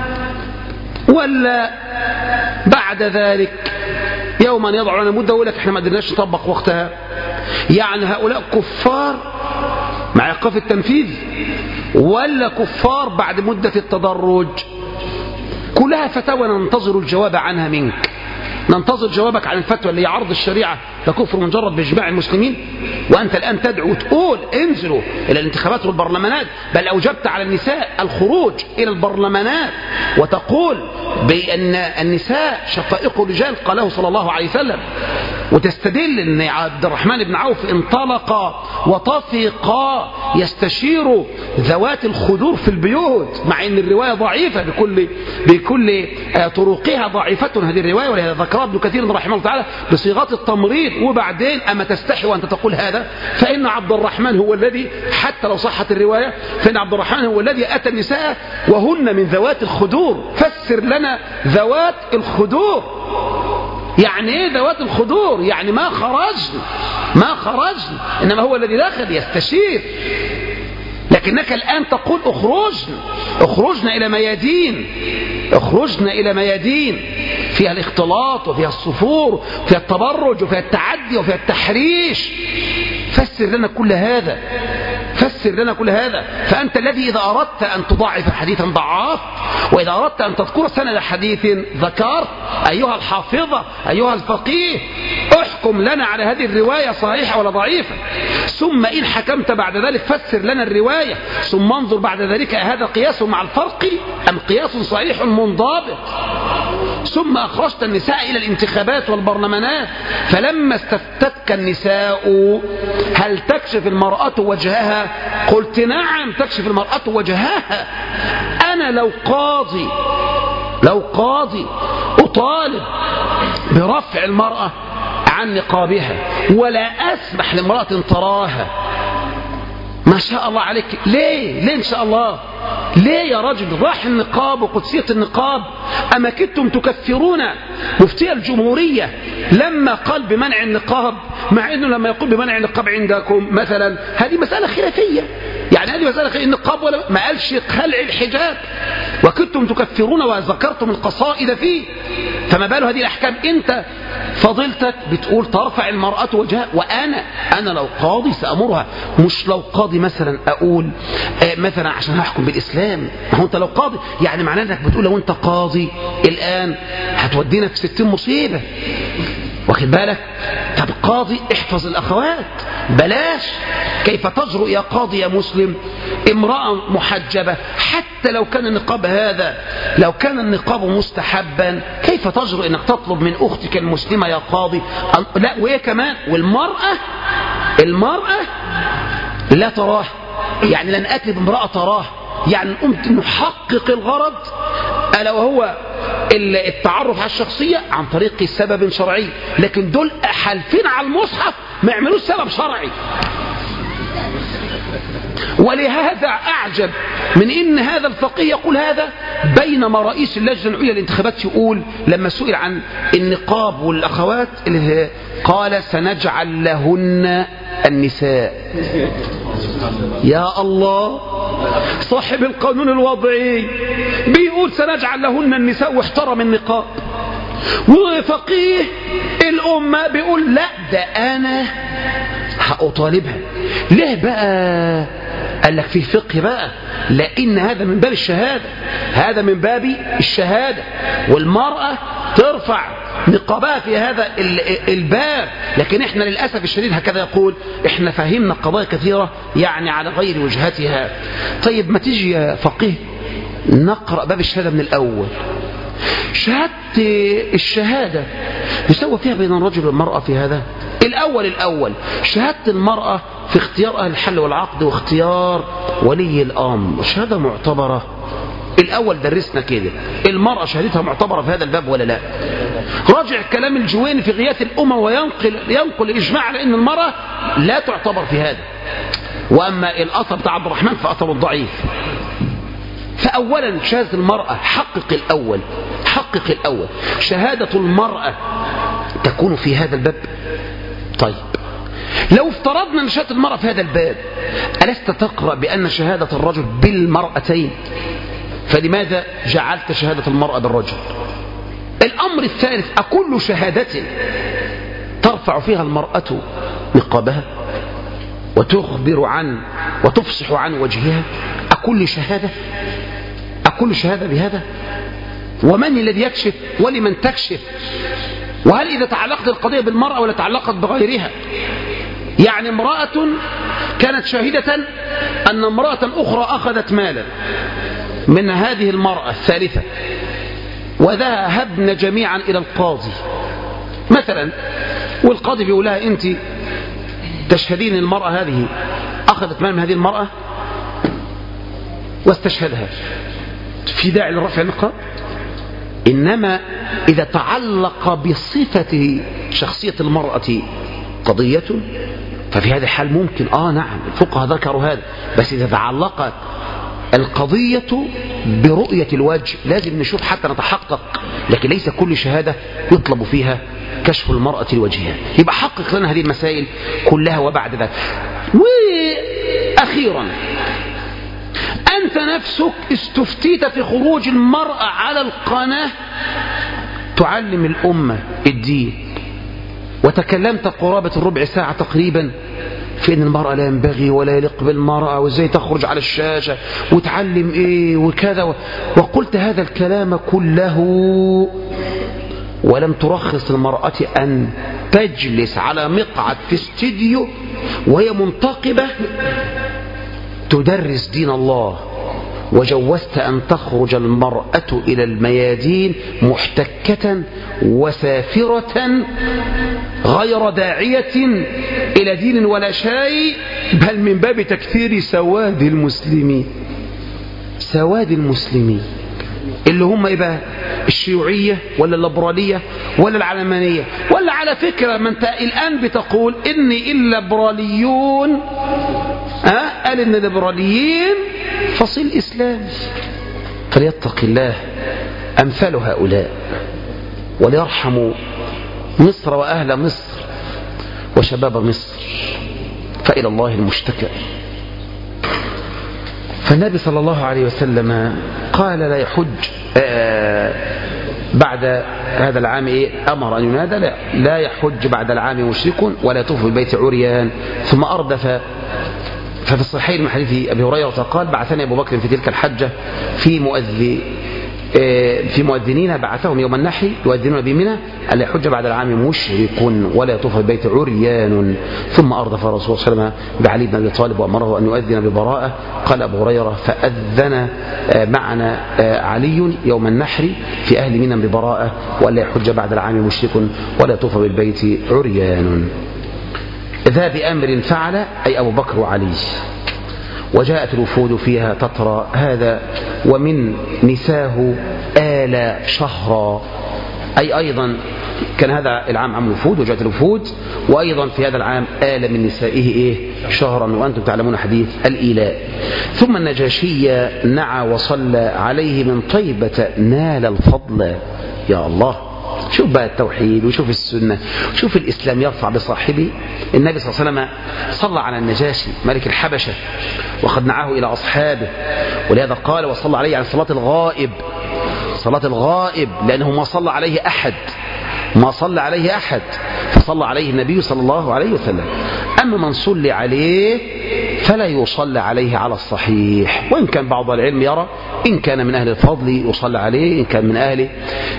ولا بعد ذلك يوم أن يضعوا لنا مدة ويقول لك احنا ما قدرناش نطبق وقتها؟ يعني هؤلاء كفار مع إيقاف التنفيذ، ولا كفار بعد مدة التدرج؟ كلها فتاوى ننتظر الجواب عنها منك. ننتظر جوابك عن الفتوى اللي هي عرض الشريعة لكفر مجرد بإجماع المسلمين، وأنت الآن تدعو وتقول انزلوا إلى الانتخابات والبرلمانات، بل أوجبت على النساء الخروج إلى البرلمانات، وتقول بأن النساء شقائق الرجال قاله صلى الله عليه وسلم. وتستدل أن عبد الرحمن بن عوف انطلق وطفق يستشير ذوات الخدور في البيوت، مع أن الرواية ضعيفة بكل طرقها ضعيفة هذه الرواية، ولهذا ذكرها ابن كثير رحمه الله تعالى بصيغات التمريض. وبعدين أما تستحي وأنت تقول هذا، فإن عبد الرحمن هو الذي، حتى لو صحت الرواية، فإن عبد الرحمن هو الذي أتى النساء وهن من ذوات الخدور. فسر لنا ذوات الخدور، يعني ايه ذوات الخدور؟ يعني ما خرجن، انما هو الذي دخل يستشير. لكنك الآن تقول اخرجنا إلى ميادين فيها الاختلاط وفيها الصفور وفيها التبرج وفيها التعدي وفيها التحريش. فسر لنا كل هذا. فأنت الذي إذا أردت أن تضاعف حديثا ضعاف، وإذا أردت أن تذكر سند حديث ذكرت. أيها الحافظة، أيها الفقيه، احكم لنا على هذه الرواية صحيحة ولا ضعيفة، ثم إن حكمت بعد ذلك فسر لنا الرواية، ثم انظر بعد ذلك هذا قياس مع الفرق أم قياس صحيح منضبط. ثم أخرجت النساء إلى الانتخابات والبرلمانات، فلما استفتتك النساء هل تكشف المرأة وجهها؟ قلت نعم تكشف المرأة وجهها. أنا لو قاضي أطالب برفع المرأة عن نقابها ولا أسمح لامرأة تراها، ما شاء الله عليك. ليه إن شاء الله؟ ليه يا رجل؟ راح النقاب وقدسية النقاب. أما كنتم تكفرون مفتي الجمهورية لما قال بمنع النقاب، مع أنه لما يقول بمنع النقاب عندكم مثلا هذه مسألة خلافية، يعني هذه مسألة خلافية. النقاب ولا ما قالش خلع الحجاب، وكنتم تكفرون وذكرتم القصائد فيه، فما باله هذه الأحكام؟ أنت فضيلتك بتقول ترفع المرأة وجهها، وأنا لو قاضي سأمرها. مش لو قاضي مثلا أقول مثلا عشان هحكم بالإسلام. ما هو أنت لو قاضي يعني معناه أنك بتقول لو أنت قاضي الآن هتودينا في 60 مصيبة، واخد بالك؟ طب قاضي احفظ الأخوات، بلاش. كيف تجرؤ يا قاضي يا مسلم امرأة محجبة حتى لو كان النقاب هذا، لو كان النقاب مستحبا، كيف تجرؤ انك تطلب من اختك المسلمة يا قاضي؟ لا، وهي كمان المرأة لا تراه، يعني لن اتي بامرأة تراه، يعني قمت نحقق الغرض ألا وهو التعرف على الشخصية عن طريق سبب شرعي. لكن دول حالفين على المصحف ما يعملوش سبب شرعي. ولهذا أعجب من إن هذا الفقيه يقول هذا، بينما رئيس اللجنة العليا للانتخابات يقول لما سئل عن النقاب والأخوات قال سنجعل لهن النساء. يا الله، صاحب القانون الوضعي بيقول سنجعل لهن النساء واحترم النقاب، وفقيه الأمة بيقول لا ده أنا هأطالبها. ليه بقى؟ قال لك فيه فقه بقى، لأن هذا من باب الشهادة، والمرأة ترفع نقابها في هذا الباب. لكن احنا للأسف الشديد هكذا يقول، احنا فهمنا قضايا كثيرة يعني على غير وجهتها. طيب ما تيجي يا فقيه نقرأ باب الشهادة من الأول. شهادة الشهادة يسوى فيها بين الرجل والمرأة في هذا الأول شهادة المرأة في اختيار أهل الحل والعقد واختيار ولي الأمر، شهادة معتبرة. الأول درسنا كده المرأة شهادتها معتبرة في هذا الباب ولا لا؟ راجع كلام الجويني في غياث الأمم وينقل الإجماع على أن المرأة لا تعتبر في هذا. وأما الأثر بتاع عبد الرحمن فأثر ضعيف. فأولا شهادة المرأة حقق الأول شهادة المرأة تكون في هذا الباب. طيب لو افترضنا أن شهادة المرأة في هذا الباب، ألست تقرأ بأن شهادة الرجل بالمرأتين؟ فلماذا جعلت شهادة المرأة بالرجل؟ الأمر الثالث، أكل شهادة ترفع فيها المرأة نقابها وتخبر عن وتفصح عن وجهها؟ أكل شهادة بهذا؟ ومن الذي يكشف ولمن تكشف؟ وهل إذا تعلقت القضية بالمرأة ولا تعلقت بغيرها؟ يعني امرأة كانت شاهدة أن امرأة أخرى أخذت مالا من هذه المرأة الثالثة وذهبن جميعا إلى القاضي مثلا، والقاضي بيقول لها أنت تشهدين المرأة هذه أخذت مال من هذه المرأة واستشهدها، في داعي لرفع النقاب؟ إنما إذا تعلق بصفة شخصية المرأة قضية ففي هذا الحال ممكن نعم الفقهاء ذكروا هذا، بس إذا تعلقت القضية برؤية الوجه لازم نشوف حتى نتحقق، لكن ليس كل شهادة يطلب فيها كشف المرأة لوجهها. يبقى حقق لنا هذه المسائل كلها. وبعد ذلك وأخيرا أنت نفسك استفتيت في خروج المرأة على القناة تعلم الأمة الدين، وتكلمت قرابة الربع ساعة تقريبا في أن المرأة لا ينبغي ولا يليق بالمرأة وإزاي تخرج على الشاشة وتعلم إيه وكذا وقلت هذا الكلام كله ولم ترخص المرأة أن تجلس على مقعد في استديو وهي منتقبة تدرس دين الله، وجوزت أن تخرج المرأة إلى الميادين محتكة وسافرة غير داعية إلى دين ولا شيء، بل من باب تكثير سواد المسلمين. سواد المسلمين اللي هم إيه بقى؟ الشيوعية ولا الليبرالية ولا العلمانية؟ ولا على فكرة ما أنت الآن بتقول إني الليبراليون قال إن الليبراليين فصيل إسلامي، فليتق الله أمثال هؤلاء وليرحموا مصر وأهل مصر وشباب مصر، فإلى الله المشتكى. فالنبي صلى الله عليه وسلم قال لا يحج بعد هذا العام أمر أن ينادى لا يحج بعد العام مشرك ولا يطوف بالبيت عريان. ثم أردف ففي الصحيح من حديث أبي هريرة قال بعثني أبو بكر في تلك الحجة في مؤذنين بعثهم يوم النحر يؤذنون بمنى ألا يحج بعد العام مشرك ولا يطوف بالبيت عريان. ثم أردف الرسول صلى الله عليه وسلم بعلي بن أبي طالب وأمره أن يؤذن ببراءة. قال أبو هريرة فأذن معنا علي يوم النحر في أهل منى ببراءة وألا يحج بعد العام مشرك ولا يطوف بالبيت عريان. ذا بأمر فعل أي أبو بكر وعلي. وجاءت الوفود فيها تترى هذا ومن نساه آل شهرا، أي أيضا كان هذا العام عام الوفود وجاءت الوفود، وأيضا في هذا العام آل من نسائه شهرا، وأنتم تعلمون حديث الإيلاء. ثم النجاشي نعى وصلى عليه من طيبة نال الفضل. يا الله، شوف بقى التوحيد وشوف السنة وشوف الإسلام يرفع بصاحبه. النبي صلى الله عليه وسلم صلى على النجاشي ملك الحبشة وقد نعاه إلى أصحابه، ولهذا قال وصلى عليه عن صلاة الغائب، صلاة الغائب، لأنه ما صلى عليه أحد، ما صلى عليه أحد، فصلى عليه النبي صلى الله عليه وسلم. أما من صلي عليه فلا يصلى عليه على الصحيح، وإن كان بعض العلم يرى إن كان من أهل الفضل يصلى عليه، إن كان من أهل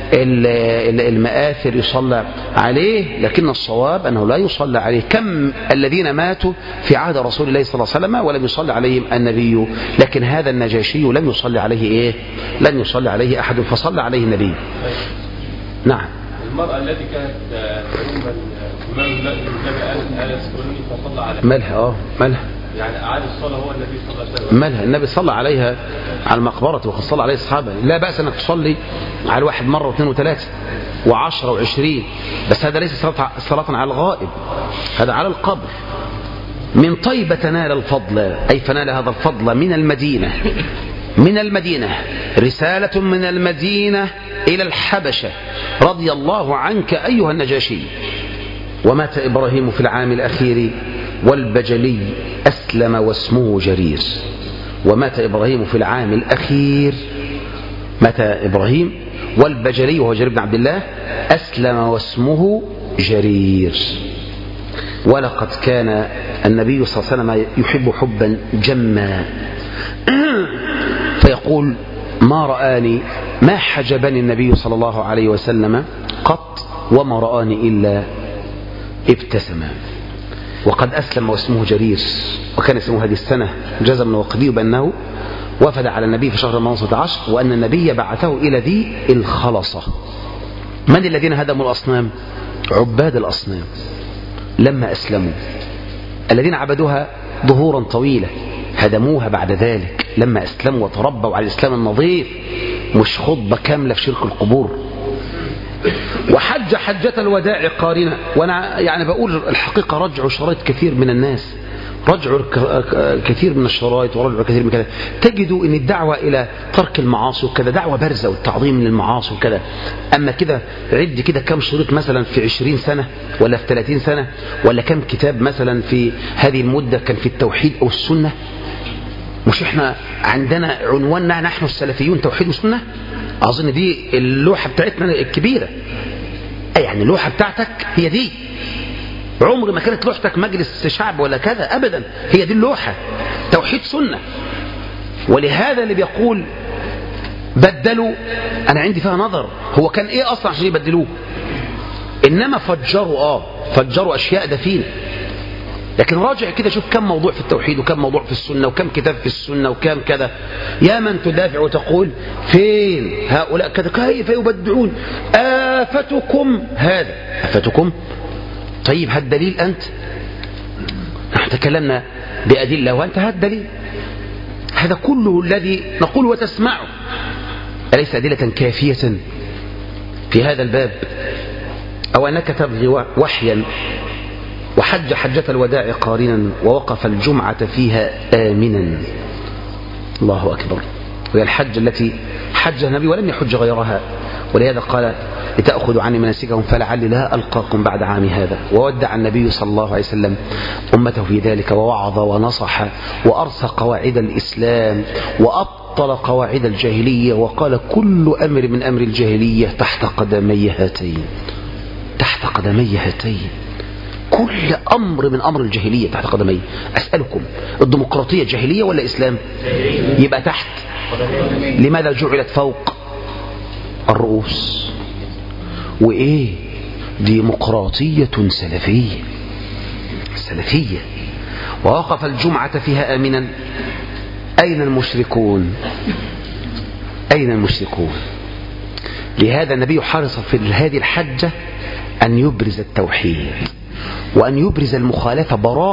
المآثر يصلى عليه، لكن الصواب أنه لا يصلى عليه. كم الذين ماتوا في عهد رسول الله صلى الله عليه وسلم ولم يصلي عليهم النبي، لكن هذا النجاشي لم يصلي عليه لم يصلي عليه أحد فصلى عليه النبي. نعم. المرأة التي كانت النبي قال يذكرني فصلى عليها، مالها؟ مالها يعني أعاد الصلاة هو النبي صلى الله عليه وسلم؟ مالها؟ النبي صلى عليها على المقبرة وقد صلى عليه الصحابة. لا بأس أنك تصلي على الواحد مرة واثنين وثلاثة وعشرة وعشرين، بس هذا ليس صلاة على الغائب، هذا على القبر. من طيبة نال الفضل، أي فنال هذا الفضل من المدينة، من المدينة، رسالة من المدينة إلى الحبشة. رضي الله عنك أيها النجاشي. ومات إبراهيم في العام الأخير والبجلي أسلم واسمه جرير. ومات إبراهيم في العام الأخير، مات إبراهيم والبجلي وهو جرير بن عبد الله أسلم واسمه جرير. ولقد كان النبي صلى الله عليه وسلم يحب حبا جما، فيقول ما حجبني النبي صلى الله عليه وسلم قط وما رآني إلا ابتسم. وقد أسلم واسمه جرير، وكان اسمه هذه السنة جزم وقدي بأنه وفد على النبي في شهر رمضان 16، وأن النبي بعثه إلى ذي الخلصة. من الذين هدموا الأصنام؟ عباد الأصنام لما أسلموا الذين عبدوها ظهورا طويلة هدموها بعد ذلك لما أسلموا وتربوا على الإسلام النظيف، مش خطبة كاملة في شرك القبور. وحج حجة الوداع قارنة. وأنا يعني بقول الحقيقة رجعوا شرائط كثير من الناس، رجعوا كثير من الشرائط ورجعوا كثير من كذا، تجدوا ان الدعوة الى ترك المعاصي وكذا دعوة بارزة والتعظيم للمعاصي وكذا. اما كده عد كده كم شريط مثلا في 20 سنة ولا في 30 سنة ولا كم كتاب مثلا في هذه المدة كان في التوحيد او السنة. مش احنا عندنا عنواننا نحن السلفيون توحيد وسنة؟ اظن دي اللوحة بتاعتنا الكبيرة، يعني اللوحة بتاعتك هي دي، عمر ما كانت لوحتك مجلس شعب ولا كذا أبدا، هي دي اللوحة توحيد سنة. ولهذا اللي بيقول بدلوا أنا عندي فيها نظر، هو كان إيه أصلا عشان يبدلوه؟ إنما فجروا أشياء دفينة. لكن راجع كده شوف كم موضوع في التوحيد وكم موضوع في السنة وكم كتاب في السنة وكم كذا. يا من تدافع وتقول فين هؤلاء كذا كيف يبدعون، آفتكم هذا آفتكم. طيب هات دليل أنت، نحن تكلمنا بأدلة وأنت هات دليل. هذا كله الذي نقول وتسمعه أليس أدلة كافية في هذا الباب؟ أو أنك تبغي وحيا وحج حجة الوداع قارنا ووقف الجمعة فيها آمنا. الله أكبر. وهي الحج التي حج النبي ولم يحج غيرها، ولهذا قال لتأخذوا عني مناسكهم فلعلي لا ألقاكم بعد عام هذا. وودع النبي صلى الله عليه وسلم أمته في ذلك ووعظ ونصح وأرسى قواعد الإسلام وأبطل قواعد الجاهلية، وقال كل أمر من أمر الجاهلية تحت قدمي هاتين، تحت قدمي هاتين. كل أمر من أمر الجاهلية تحت قدمي. أسألكم الديمقراطية جاهلية ولا إسلام؟ يبقى تحت. لماذا جعلت فوق الرؤوس؟ وإيه ديمقراطية سلفية سلفية. ووقف الجمعة فيها آمنا. أين المشركون؟ أين المشركون؟ لهذا النبي حرص في هذه الحجة أن يبرز التوحيد وأن يبرز المخالفة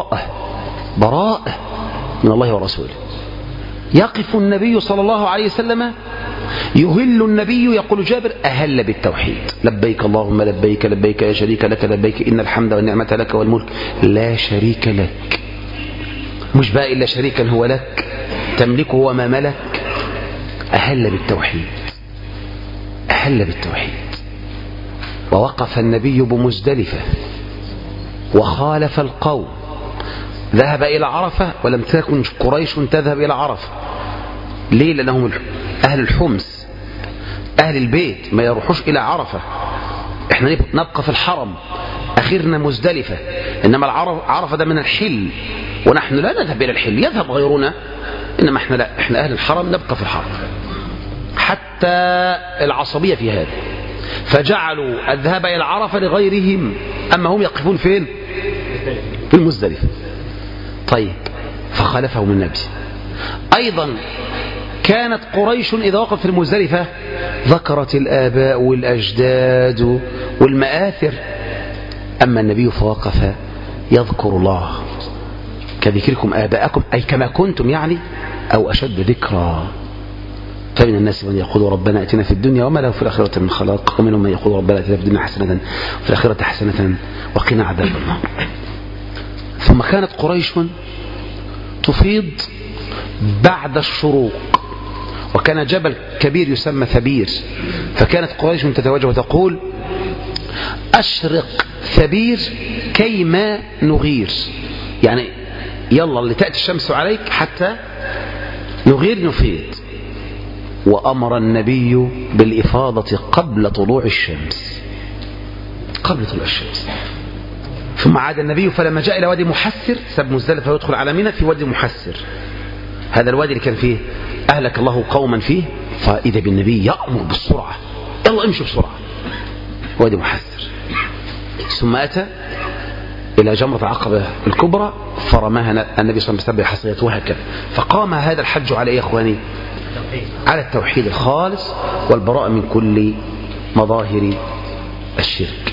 براءة من الله ورسوله. يقف النبي صلى الله عليه وسلم يهل النبي، يقول جابر أهل بالتوحيد، لبيك اللهم لبيك لبيك لا شريك لك لبيك إن الحمد والنعمة لك والملك لا شريك لك. مش بقى إلا شريكا هو لك تملكه وما ملك. أهل بالتوحيد، أهل بالتوحيد. ووقف النبي بمزدلفة وخالف القوم، ذهب إلى عرفة ولم تكن قريش تذهب إلى عرفة. ليه؟ لأنهم أهل الحمص أهل البيت ما يروحوش إلى عرفة. إحنا نبقى في الحرم، أخيرنا مزدلفة. إنما عرفة ده من الحل، ونحن لا نذهب إلى الحل، يذهب غيرنا، إنما إحنا لا، إحنا أهل الحرم نبقى في الحرم. حتى العصبية في هذا، فجعلوا الذهاب إلى عرفة لغيرهم، أما هم يقفون فين؟ في المزدلفة. طيب فخالفهم النبي. أيضا كانت قريش إذا وقفت في المزدلفة ذكرت الآباء والأجداد والمآثر، أما النبي فوقف يذكر الله كذكركم آباءكم، أي كما كنتم يعني، أو أشد ذكرا. فمن الناس من يقول ربنا اتنا في الدنيا وما له في الآخرة من خلاق، ومنهم من يقول ربنا اتنا في الدنيا حسنة وفي الآخرة حسنة وقنا عذاب النار. ثم كانت قريش تفيض بعد الشروق، وكان جبل كبير يسمى ثبير، فكانت قريش تتوجه وتقول أشرق ثبير كيما نغير، يعني يلا اللي تأتي الشمس عليك حتى نغير نفيض. وأمر النبي بالإفاضة قبل طلوع الشمس، قبل طلوع الشمس. ثم عاد النبي فلما جاء إلى وادي محسر، سب مزدلفة ويدخل على منى في وادي محسر، هذا الوادي اللي كان فيه أهلك الله قوما فيه، فإذا بالنبي يأمر بالسرعة، يلا امشي بسرعة، وادي محسر. ثم أتى إلى جمرة العقبة الكبرى فرماها النبي صلى الله عليه وسلم بحصيته هكذا. فقام هذا الحج على إيه يا إخواني؟ على التوحيد الخالص والبراءة من كل مظاهر الشرك.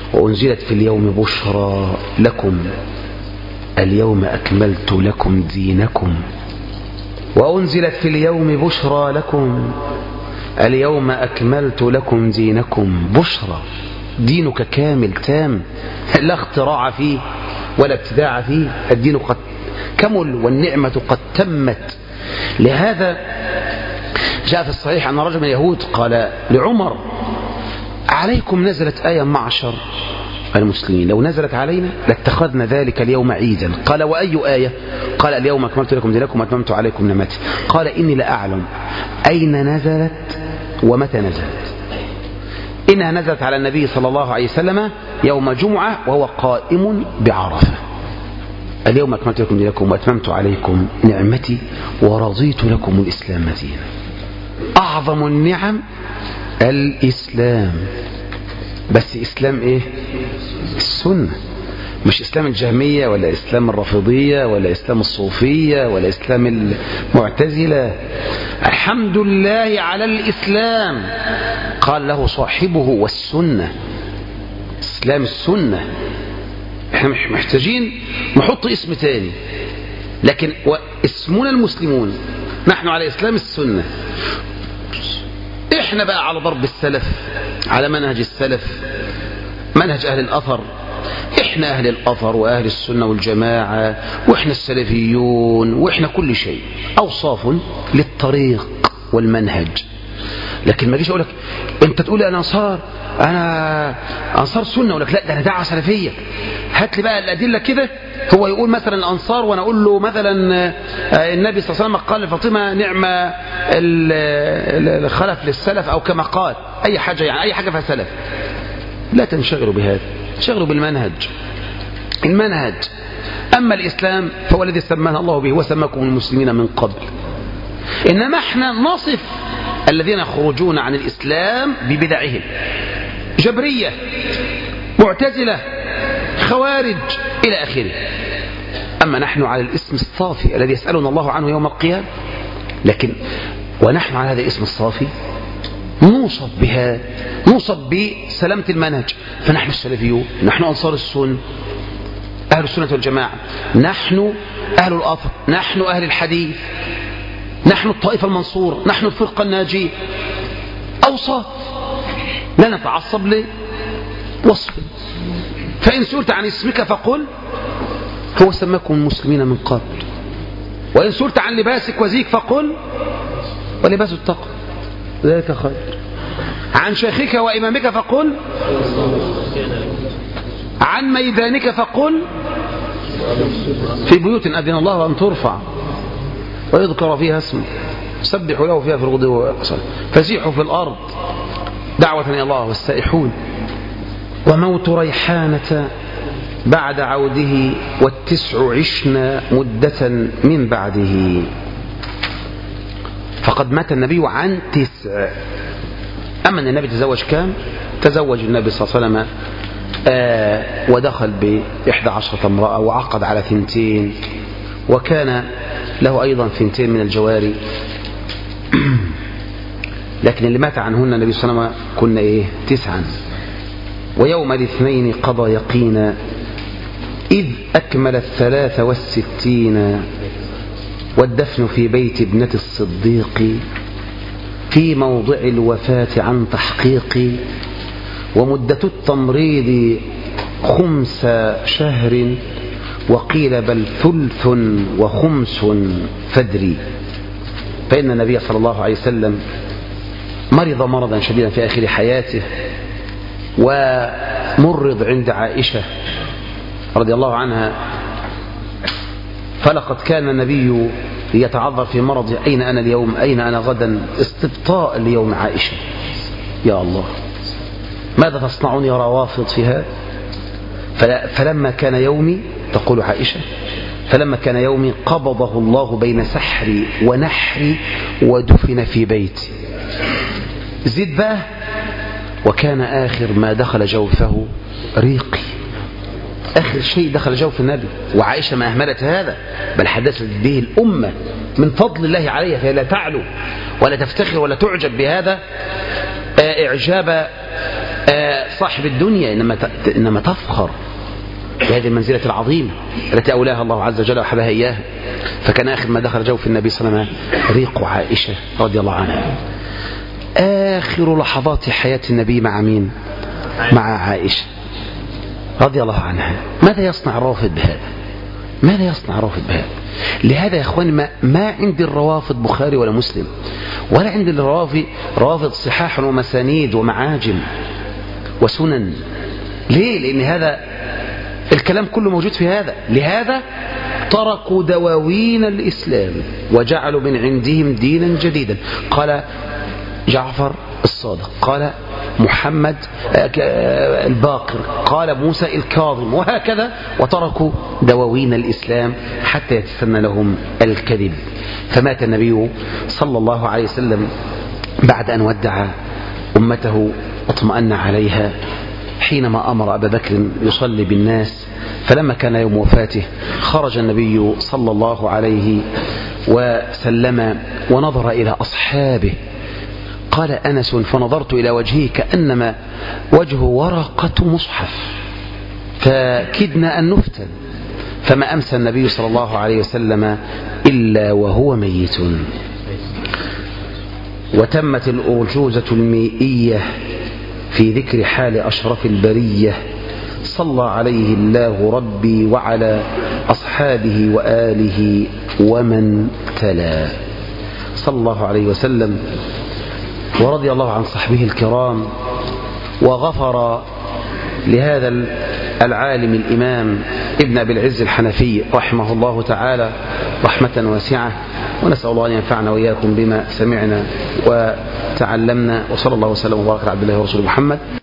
وأنزلت في اليوم بشرى لكم اليوم أكملت لكم دينكم، وأنزلت في اليوم بشرى لكم اليوم أكملت لكم دينكم. بشرى، دينك كامل تام، لا اختراع فيه ولا ابتداع فيه، الدين قد كمل والنعمة قد تمت. لهذا جاء في الصحيح أن رجل من اليهود قال لعمر: عليكم نزلت آية معشر المسلمين، لو نزلت علينا لاتخذنا ذلك اليوم عيدا. قال: وأي آية؟ قال: اليوم أكملت لكم دينكم وأتممت عليكم نعمتي. قال: إني لأعلم أين نزلت ومتى نزلت. إنها نزلت على النبي صلى الله عليه وسلم يوم جمعة وهو قائم بعرفة. اليوم أكملت لكم دينكم وأتممت عليكم نعمتي ورضيت لكم الإسلام دينا. أعظم النعم الإسلام، بس إسلام إيه؟ السنة، مش إسلام الجهمية ولا إسلام الرافضية ولا إسلام الصوفية ولا إسلام المعتزلة. الحمد لله على الإسلام، قال له صاحبه والسنة، إسلام السنة. احنا مش محتاجين نحط اسم تاني، لكن اسمنا المسلمون، نحن على إسلام السنة. احنا بقى على ضرب السلف، على منهج السلف، منهج أهل الأثر. احنا أهل الأثر وأهل السنة والجماعة، واحنا السلفيون، واحنا كل شيء، أوصاف للطريق والمنهج. لكن ما جيش أقول لك أنت تقول أنا أنصار سنة، أقول لك لا، ده أنا دعوة سلفية. هات لي بقى الأدلة كده. هو يقول مثلا الأنصار وأنا أقول له مثلا النبي صلى الله عليه وسلم قال لفاطمة نعم الخلف للسلف، أو كما قال أي حاجة، يعني أي حاجة فيها سلف. لا تنشغلوا بهذا، انشغلوا بالمنهج. المنهج. أما الإسلام فهو الذي سمانا الله به وسماكم المسلمين من قبل. إنما احنا نصف الذين يخرجون عن الإسلام ببدعهم: جبرية، معتزلة، خوارج، إلى آخره. أما نحن على الاسم الصافي الذي يسألنا الله عنه يوم القيامة. لكن ونحن على هذا الاسم الصافي نوصف بسلامة المنهج. فنحن السلفيون، نحن أنصار السنة، أهل السنة والجماعة، نحن أهل الأثر، نحن أهل الحديث، نحن الطائفة المنصورة، نحن الفرقة الناجية. أوصاف لا نتعصب لوصف. فإن سئلت عن اسمك فقل هو سماكم المسلمين من قبل. وإن سئلت عن لباسك وزيك فقل ولباس التقوى ذلك خير. عن شيخك وإمامك فقل، عن ميدانك فقل في بيوت أذن الله أن ترفع ويذكر فيها اسمه سبحوا له فيها في الغدو والآصال فسيحوا في الأرض دعوة إلى الله والسائحون. وموت ريحانة بعد عوده والتسع عشنا مدة من بعده. فقد مات النبي عن 9. أما أن النبي تزوج كام؟ تزوج النبي صلى الله عليه وسلم ودخل ب11 امرأة وعقد على 2، وكان له أيضا 2 من الجواري. لكن اللي مات عنهن النبي صلى الله عليه وسلم كنا 9. ويوم الاثنين قضى يقينا إذ أكمل 63 والدفن في بيت ابنة الصديق في موضع الوفاة عن تحقيق. ومدة التمريض 5 شهر وقيل بل 3 و5 فدري. فإن النبي صلى الله عليه وسلم مرض مرضا شديدا في آخر حياته ومرض عند عائشة رضي الله عنها. فلقد كان النبي يتعذر في مرضه: أين أنا اليوم، أين أنا غدا، استبطاء ليوم عائشة. يا الله ماذا تصنعون يا روافض في هذا؟ فلما كان يومي، تقول عائشة، فلما كان يومي قبضه الله بين سحري ونحري ودفن في بيتي. زد بقى: وكان آخر ما دخل جوفه ريقي. آخر شيء دخل جوف النبي. وعائشة ما أهملت هذا، بل حدثت به الأمة من فضل الله عليها، فهي لا تعلو ولا تفتخر ولا تعجب بهذا إعجاب صاحب الدنيا إنما تفخر بهذه المنزلة العظيمة التي أولاها الله عز وجل وحبها إياها. فكان آخر ما دخل جوف النبي صلى الله عليه وسلم ريق عائشة رضي الله عنها. آخر لحظات حياة النبي مع مين؟ مع عائشة رضي الله عنها. ماذا يصنع الرافض بهذا؟ ماذا يصنع الرافض بهذا؟ لهذا يا أخوان ما عند الروافض بخاري ولا مسلم، ولا عند الروافض صحاح ومسانيد ومعاجم وسنن. ليه؟ لأن هذا الكلام كله موجود في هذا. لهذا تركوا دواوين الإسلام وجعلوا من عندهم دينا جديدا. قال جعفر الصادق، قال محمد الباقر، قال موسى الكاظم، وهكذا. وتركوا دواوين الإسلام حتى يتسنى لهم الكذب. فمات النبي صلى الله عليه وسلم بعد أن ودع أمته واطمأن عليها، حينما أمر أبا بكر يصلي بالناس. فلما كان يوم وفاته خرج النبي صلى الله عليه وسلم ونظر إلى أصحابه. قال أنس فنظرت إلى وجهه كأنما وجهه ورقة مصحف، فكدنا أن نفتن. فما أمسى النبي صلى الله عليه وسلم إلا وهو ميت. وتمت الأرجوزة المئية في ذكر حال أشرف البرية، صلى عليه الله ربي وعلى أصحابه وآله ومن تلا. صلى الله عليه وسلم ورضي الله عن صحبه الكرام، وغفر لهذا العالم الإمام ابن أبي العز الحنفي رحمه الله تعالى رحمة واسعة. ونسأل الله أن ينفعنا وإياكم بما سمعنا وتعلمنا. وصلى الله وسلم وبارك على عبد الله ورسوله محمد.